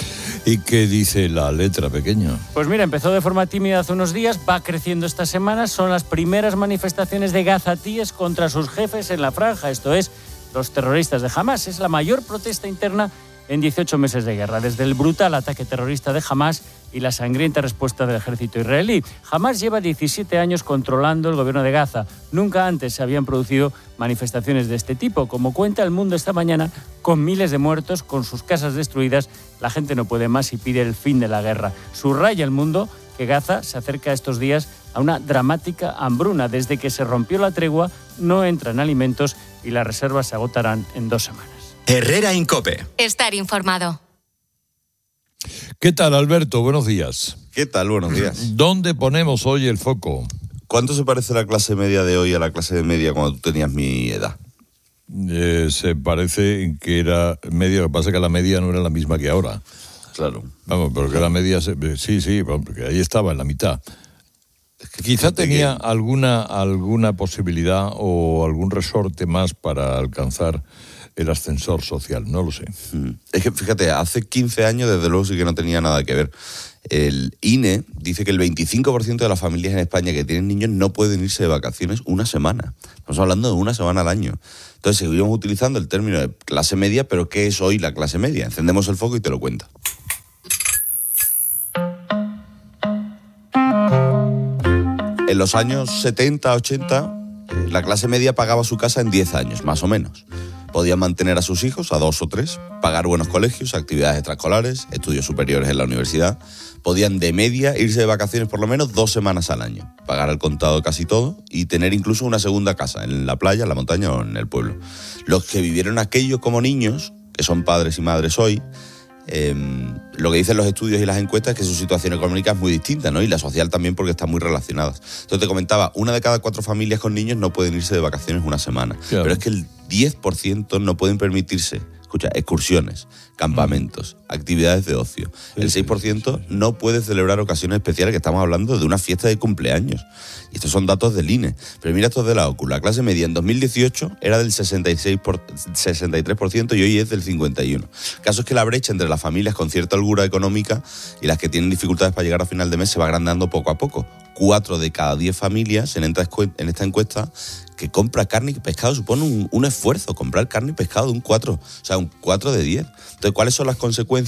¿Y qué dice la letra pequeña? Pues mira, empezó de forma tímida hace unos días, va creciendo esta semana. Son las primeras manifestaciones de gazatíes contra sus jefes en la franja, esto es, los terroristas de Hamás. Es la mayor protesta interna en 18 meses de guerra, desde el brutal ataque terrorista de Hamás y la sangrienta respuesta del ejército israelí. Hamás lleva 17 años controlando el gobierno de Gaza. Nunca antes se habían producido manifestaciones de este tipo. Como cuenta El Mundo esta mañana, con miles de muertos, con sus casas destruidas, la gente no puede más y pide el fin de la guerra. Subraya El Mundo que Gaza se acerca estos días a una dramática hambruna. Desde que se rompió la tregua, no entran alimentos y las reservas se agotarán en 2 semanas. Herrera Incope. Estar informado. ¿Qué tal, Alberto? Buenos días. ¿Qué tal? Buenos días. ¿Dónde ponemos hoy el foco? ¿Cuánto se parece la clase media de hoy a la clase media cuando tú tenías mi edad? Se parece que era media, lo que pasa es que la media no era la misma que ahora. Claro. Vamos, porque la media, sí, porque ahí estaba, en la mitad. Quizá tenía alguna posibilidad o algún resorte más para alcanzar el ascensor social, no lo sé. Es que, fíjate, hace 15 años desde luego sí que no tenía nada que ver. El INE dice que el 25% de las familias en España que tienen niños no pueden irse de vacaciones una semana. Estamos hablando de una semana al año. Entonces seguimos utilizando el término de clase media, pero ¿qué es hoy la clase media? Encendemos el foco y te lo cuento. En los años 70, 80, la clase media pagaba su casa en 10 años, más o menos. Podían mantener a sus hijos, a 2 o 3, pagar buenos colegios, actividades extraescolares, estudios superiores en la universidad. Podían de media irse de vacaciones por lo menos 2 semanas al año, pagar al contado casi todo y tener incluso una segunda casa en la playa, en la montaña o en el pueblo. Los que vivieron aquello como niños, que son padres y madres hoy, lo que dicen los estudios y las encuestas es que su situación económica es muy distinta, ¿no? Y la social también, porque están muy relacionadas. Entonces te comentaba, 1 de cada 4 familias con niños no pueden irse de vacaciones una semana. Claro. Pero es que el 10% no pueden permitirse, escucha, excursiones, campamentos, actividades de ocio. El 6% no puede celebrar ocasiones especiales, que estamos hablando de una fiesta de cumpleaños. Y estos son datos del INE. Pero mira estos de la OCU. La clase media en 2018 era del 63% y hoy es del 51%. El caso es que la brecha entre las familias con cierta holgura económica y las que tienen dificultades para llegar a final de mes se va agrandando poco a poco. 4 de cada 10 familias en esta encuesta que compra carne y pescado supone un esfuerzo. Comprar carne y pescado de un 4, o sea, un 4 de 10. Entonces, ¿cuáles son las consecuencias?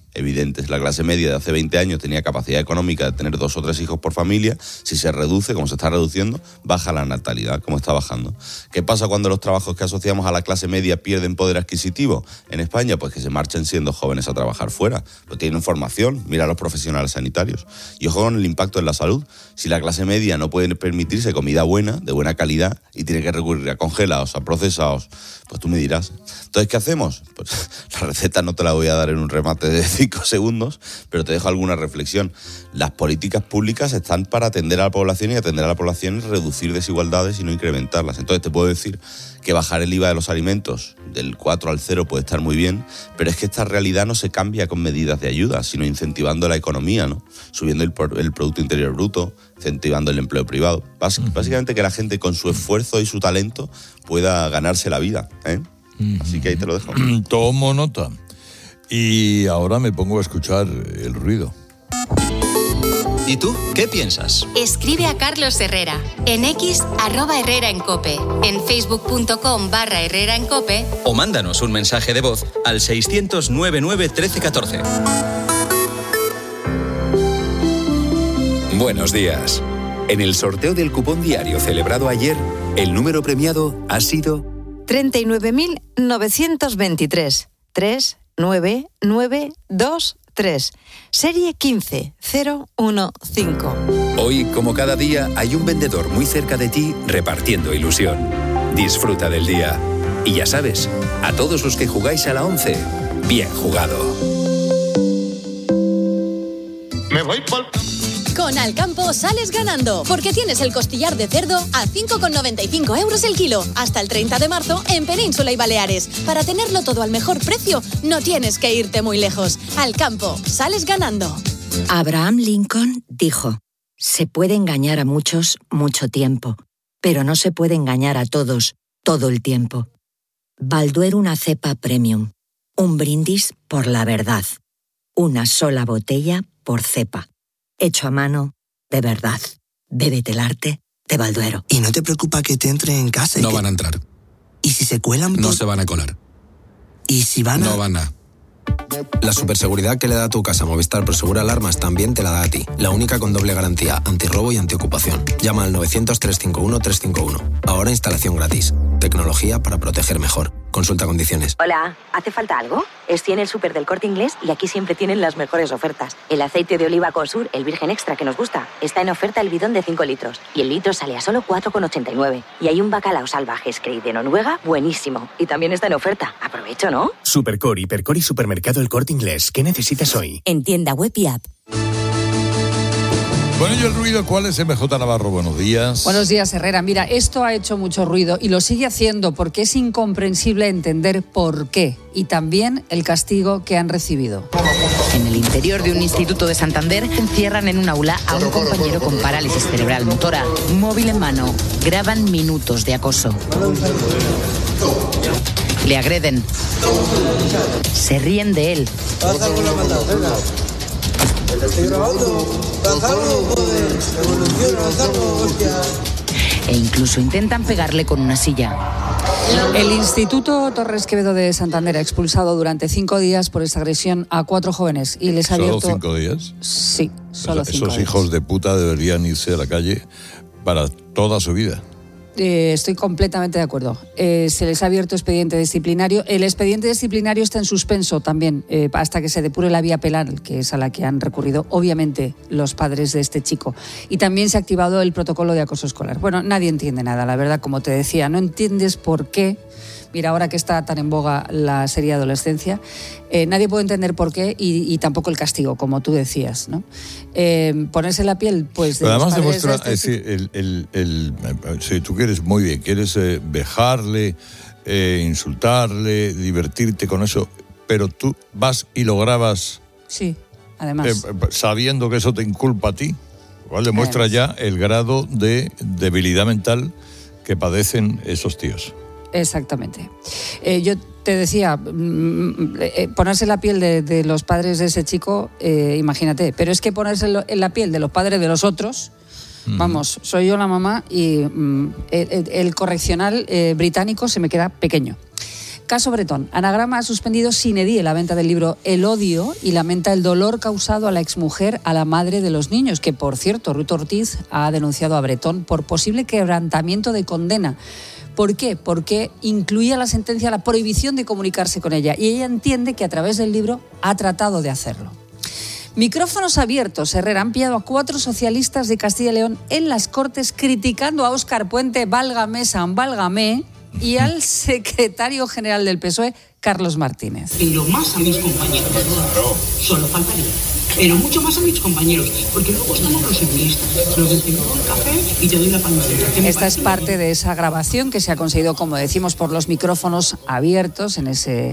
evidentes. La clase media de hace 20 años tenía capacidad económica de tener 2 o 3 hijos por familia. Si se reduce, como se está reduciendo, baja la natalidad, como está bajando. ¿Qué pasa cuando los trabajos que asociamos a la clase media pierden poder adquisitivo en España? Pues que se marchen siendo jóvenes a trabajar fuera. No tienen formación, mira a los profesionales sanitarios. Y ojo con el impacto en la salud. Si la clase media no puede permitirse comida buena, de buena calidad, y tiene que recurrir a congelados, a procesados, pues tú me dirás. Entonces, ¿qué hacemos? Pues la receta no te la voy a dar en un remate de 5 segundos, pero te dejo alguna reflexión. Las políticas públicas están para atender a la población, y atender a la población es reducir desigualdades y no incrementarlas. Entonces te puedo decir que bajar el IVA de los alimentos del 4 al 0 puede estar muy bien, pero es que esta realidad no se cambia con medidas de ayuda, sino incentivando la economía, ¿no? Subiendo el Producto Interior Bruto, incentivando el empleo privado. Básicamente que la gente con su esfuerzo y su talento pueda ganarse la vida, ¿eh? Así que ahí te lo dejo. Tomo nota. Y ahora me pongo a escuchar el ruido. ¿Y tú qué piensas? Escribe a Carlos Herrera en X @HerreraEnCope, en facebook.com/HerreraEnCope O mándanos un mensaje de voz al 600-99-1314. Buenos días. En el sorteo del cupón diario celebrado ayer, el número premiado ha sido 39.923. 39923. Serie 15015. Hoy, como cada día, hay un vendedor muy cerca de ti repartiendo ilusión. Disfruta del día. Y ya sabes, a todos los que jugáis a la 11, bien jugado. Me voy por... Con Alcampo sales ganando, porque tienes el costillar de cerdo a 5,95 euros el kilo, hasta el 30 de marzo en Península y Baleares. Para tenerlo todo al mejor precio, no tienes que irte muy lejos. Alcampo, sales ganando. Abraham Lincoln dijo: se puede engañar a muchos mucho tiempo, pero no se puede engañar a todos todo el tiempo. Balduero, una cepa premium. Un brindis por la verdad. Una sola botella por cepa. Hecho a mano, de verdad. Bébete el arte de Balduero. ¿Y no te preocupa que te entren en casa? No van a entrar. ¿Y si se cuelan? No se van a colar. ¿Y si van a...? No van a... La superseguridad que le da a tu casa Movistar Prosegur Alarmas también te la da a ti. La única con doble garantía, antirrobo y antiocupación. Llama al 900-351-351. Ahora instalación gratis. Tecnología para proteger mejor. Consulta condiciones. Hola, ¿hace falta algo? Estoy en el súper del Corte Inglés y aquí siempre tienen las mejores ofertas. El aceite de oliva Consur, el virgen extra que nos gusta, está en oferta el bidón de 5 litros. Y el litro sale a solo 4,89. Y hay un bacalao salvaje Screy de Noruega buenísimo. Y también está en oferta. Aprovecho, ¿no? Supercor, Hipercor y Supermercado El Corte Inglés. ¿Qué necesitas hoy? En tienda web y app. Bueno, y el ruido, ¿cuál es MJ Navarro? Buenos días. Buenos días, Herrera. Mira, esto ha hecho mucho ruido y lo sigue haciendo porque es incomprensible entender por qué y también el castigo que han recibido. En el interior de un instituto de Santander encierran en un aula a un compañero con parálisis cerebral motora. Móvil en mano, graban minutos de acoso. Le agreden. Se ríen de él. E incluso intentan pegarle con una silla. El Instituto Torres Quevedo de Santander ha expulsado durante 5 días por esta agresión a 4 jóvenes y les ha abierto... ¿Solo 5 días? Sí, solo 5 días. Esos hijos de puta deberían irse a la calle para toda su vida. Estoy completamente de acuerdo. Se les ha abierto expediente disciplinario. El expediente disciplinario está en suspenso también hasta que se depure la vía penal, que es a la que han recurrido, obviamente, los padres de este chico. Y también se ha activado el protocolo de acoso escolar. Bueno, nadie entiende nada, la verdad, como te decía. No entiendes por qué. Mira, ahora que está tan en boga la serie adolescencia, nadie puede entender por qué y tampoco el castigo, como tú decías, ¿no? Ponerse en la piel, pues... Pero además demuestra, si tú quieres, muy bien, quieres vejarle, insultarle, divertirte con eso, pero tú vas y lo grabas... Sí, además. Sabiendo que eso te inculpa a ti, lo cual demuestra ya el grado de debilidad mental que padecen esos tíos. Exactamente. Yo te decía, ponerse en la piel de los padres de ese chico, imagínate, pero es que ponerse en la piel de los padres de los otros, vamos, soy yo la mamá y el correccional británico se me queda pequeño. Caso Bretón. Anagrama ha suspendido sine die la venta del libro El odio y lamenta el dolor causado a la exmujer, a la madre de los niños, que, por cierto, Ruth Ortiz ha denunciado a Bretón por posible quebrantamiento de condena. ¿Por qué? Porque incluía la sentencia la prohibición de comunicarse con ella y ella entiende que a través del libro ha tratado de hacerlo. Micrófonos abiertos. Herrera han pillado a 4 socialistas de Castilla y León en las Cortes criticando a Óscar Puente, válgame San válgame, y al secretario general del PSOE, Carlos Martínez. Pero más a mis compañeros, solo faltaría. Pero mucho más a mis compañeros, porque luego estamos los feministas, los del tengo el café y te doy la palmadita. Esta es parte de esa grabación que se ha conseguido, como decimos, por los micrófonos abiertos en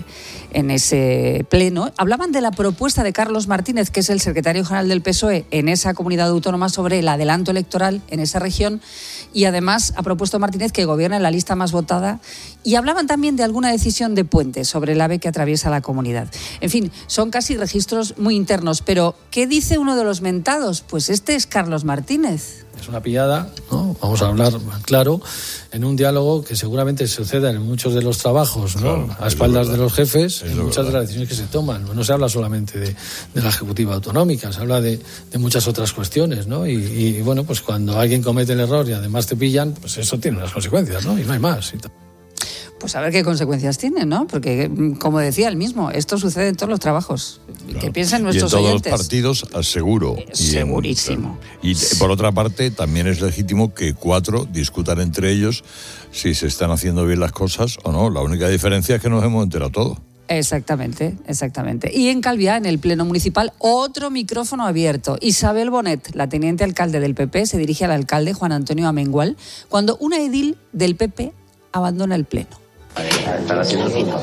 ese pleno. Hablaban de la propuesta de Carlos Martínez, que es el secretario general del PSOE en esa comunidad autónoma, sobre el adelanto electoral en esa región, y además ha propuesto Martínez que gobierne la lista más votada, y hablaban también de alguna decisión de Puente sobre el AVE que atraviesa la comunidad. En fin, son casi registros muy internos, pero ¿qué dice uno de los mentados? Pues este es Carlos Martínez. Es una pillada, ¿no? Vamos a hablar claro, en un diálogo que seguramente sucede en muchos de los trabajos, ¿no? Claro, a espaldas de los jefes, en muchas de las decisiones que se toman. No se habla solamente de la ejecutiva autonómica, se habla de muchas otras cuestiones, ¿no? Y bueno, pues cuando alguien comete el error y además te pillan, pues eso tiene unas consecuencias, ¿no? Y no hay más. Pues a ver qué consecuencias tiene, ¿no? Porque, como decía él mismo, esto sucede en todos los trabajos. Claro. Que piensen nuestros oyentes. Y en todos los partidos, aseguro. Segurísimo. Y por otra parte, también es legítimo que 4 discutan entre ellos si se están haciendo bien las cosas o no. La única diferencia es que nos hemos enterado todos. Exactamente. Y en Calviá, en el Pleno Municipal, otro micrófono abierto. Isabel Bonet, la teniente alcalde del PP, se dirige al alcalde Juan Antonio Amengual cuando una edil del PP abandona el Pleno. Están haciendo cita.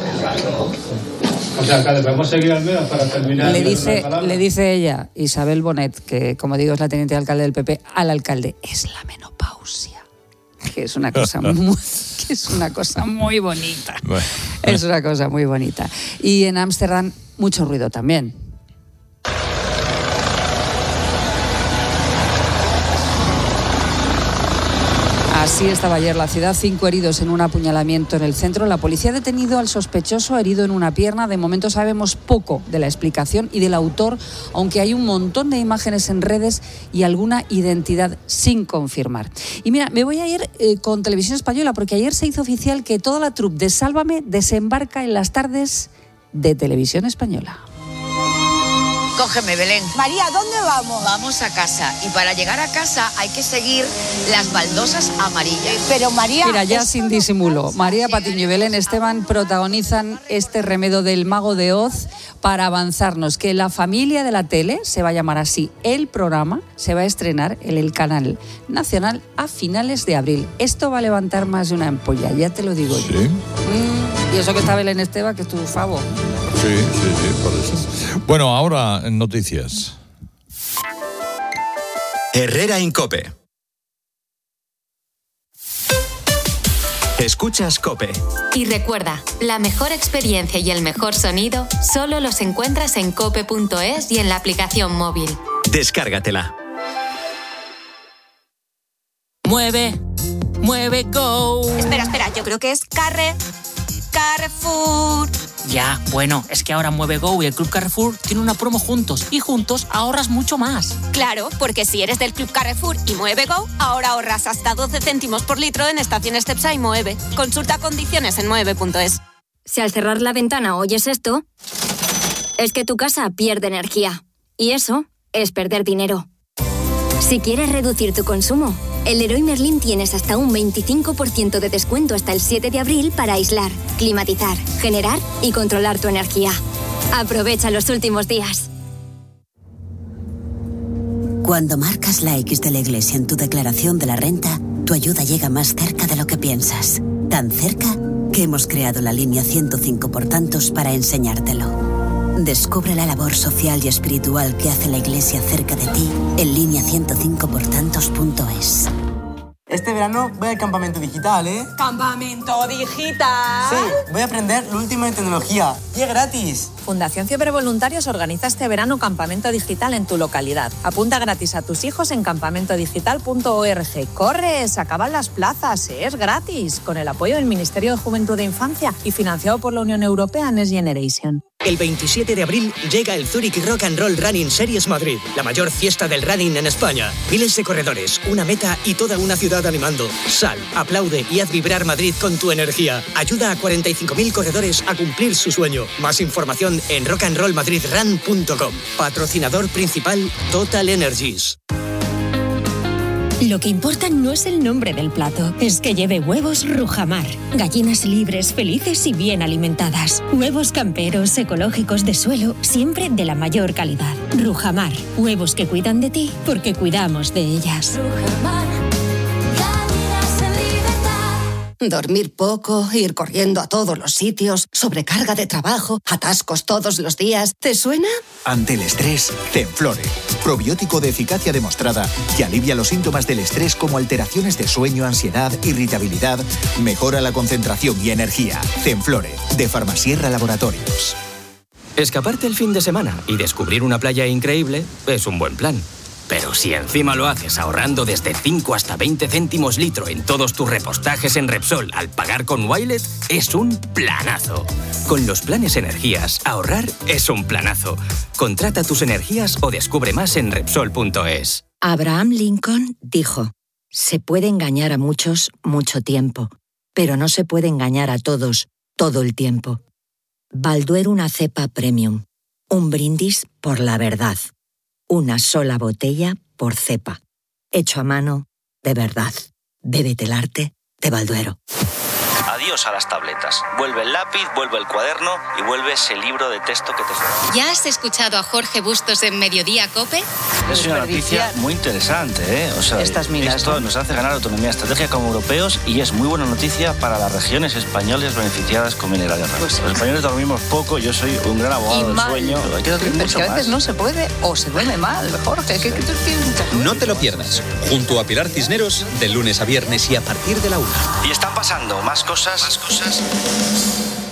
O sea, alcalde, ¿podemos seguir al menos para terminar? Le dice ella, Isabel Bonet, que como digo es la teniente alcalde del PP, al alcalde, es la menopausia. Que es una cosa muy bonita. Bueno. Es una cosa muy bonita. Y en Ámsterdam, mucho ruido también. Así estaba ayer la ciudad, 5 heridos en un apuñalamiento en el centro. La policía ha detenido al sospechoso herido en una pierna. De momento sabemos poco de la explicación y del autor, aunque hay un montón de imágenes en redes y alguna identidad sin confirmar. Y mira, me voy a ir con Televisión Española, porque ayer se hizo oficial que toda la troupe de Sálvame desembarca en las tardes de Televisión Española. Cógeme, Belén. María, ¿dónde vamos? Vamos a casa. Y para llegar a casa hay que seguir las baldosas amarillas. Pero María... Mira, ya sin disimulo, María Patiño y Belén Esteban protagonizan este remedo del Mago de Oz para avanzarnos que La Familia de la Tele, se va a llamar así el programa, se va a estrenar en el canal nacional a finales de abril. Esto va a levantar más de una ampolla, ya te lo digo. ¿Sí? Yo. Y eso que está Belén Esteban, que es tu favor. Sí, por eso. Bueno, ahora en noticias. Herrera en COPE. Escuchas COPE. Y recuerda, la mejor experiencia y el mejor sonido solo los encuentras en cope.es y en la aplicación móvil. Descárgatela. Mueve Go. Espera, yo creo que es Carrefour. Ya, bueno, es que ahora Mueve Go y el Club Carrefour tienen una promo juntos y juntos ahorras mucho más. Claro, porque si eres del Club Carrefour y Mueve Go, ahora ahorras hasta 12 céntimos por litro en estaciones Cepsa y Moeve. Consulta condiciones en moeve.es. Si al cerrar la ventana oyes esto, es que tu casa pierde energía. Y eso es perder dinero. Si quieres reducir tu consumo, en Leroy Merlin tienes hasta un 25% de descuento hasta el 7 de abril para aislar, climatizar, generar y controlar tu energía. Aprovecha los últimos días. Cuando marcas la X de la Iglesia en tu declaración de la renta, tu ayuda llega más cerca de lo que piensas. Tan cerca que hemos creado la línea 105 por tantos para enseñártelo. Descubre la labor social y espiritual que hace la Iglesia cerca de ti en línea105portantos.es. Este verano voy al campamento digital, ¿eh? ¿Campamento digital? Sí, voy a aprender lo último en tecnología. Y es gratis. Fundación Cibervoluntarios organiza este verano campamento digital en tu localidad. Apunta gratis a tus hijos en campamentodigital.org. ¡Corre! Se acaban las plazas. Es gratis. Con el apoyo del Ministerio de Juventud e Infancia y financiado por la Unión Europea Next Generation. El 27 de abril llega el Zurich Rock and Roll Running Series Madrid, la mayor fiesta del running en España. Miles de corredores, una meta y toda una ciudad animando. Sal, aplaude y haz vibrar Madrid con tu energía. Ayuda a 45.000 corredores a cumplir su sueño. Más información en rockandrollmadridrun.com. Patrocinador principal Total Energies. Lo que importa no es el nombre del plato, es que lleve huevos Rujamar. Gallinas libres, felices y bien alimentadas. Huevos camperos, ecológicos de suelo, siempre de la mayor calidad. Rujamar, huevos que cuidan de ti porque cuidamos de ellas. Rujamar, gallinas en libertad. Dormir poco, ir corriendo a todos los sitios, sobrecarga de trabajo, atascos todos los días. ¿Te suena? Ante el estrés, Zenflore. Probiótico de eficacia demostrada que alivia los síntomas del estrés como alteraciones de sueño, ansiedad, irritabilidad, mejora la concentración y energía. Zenflore, de Farmasierra Laboratorios. Escaparte el fin de semana y descubrir una playa increíble es un buen plan. Pero si encima lo haces ahorrando desde 5 hasta 20 céntimos litro en todos tus repostajes en Repsol al pagar con Wilet, es un planazo. Con los planes energías, ahorrar es un planazo. Contrata tus energías o descubre más en Repsol.es. Abraham Lincoln dijo: se puede engañar a muchos mucho tiempo, pero no se puede engañar a todos todo el tiempo. Balduero una cepa premium. Un brindis por la verdad. Una sola botella por cepa. Hecho a mano, de verdad. Bébete el arte de Balduero. Adiós a las tabletas. Vuelve el lápiz, vuelve el cuaderno y vuelve ese libro de texto que te falta. ¿Ya has escuchado a Jorge Bustos en Mediodía COPE? Es una noticia muy interesante, ¿eh? O sea, Estas minas, esto ¿no? nos hace ganar autonomía estratégica como europeos y es muy buena noticia para las regiones españoles beneficiadas con venir a la guerra. Los españoles dormimos poco, yo soy un gran abogado del sueño. Pero hay que dormir Pero mucho que a veces más. no se puede o se duerme mal, Jorge. ¿Qué tú tienes? No te lo pierdas. Junto a Pilar Cisneros, de lunes a viernes y a partir de la 1. Y están pasando más cosas.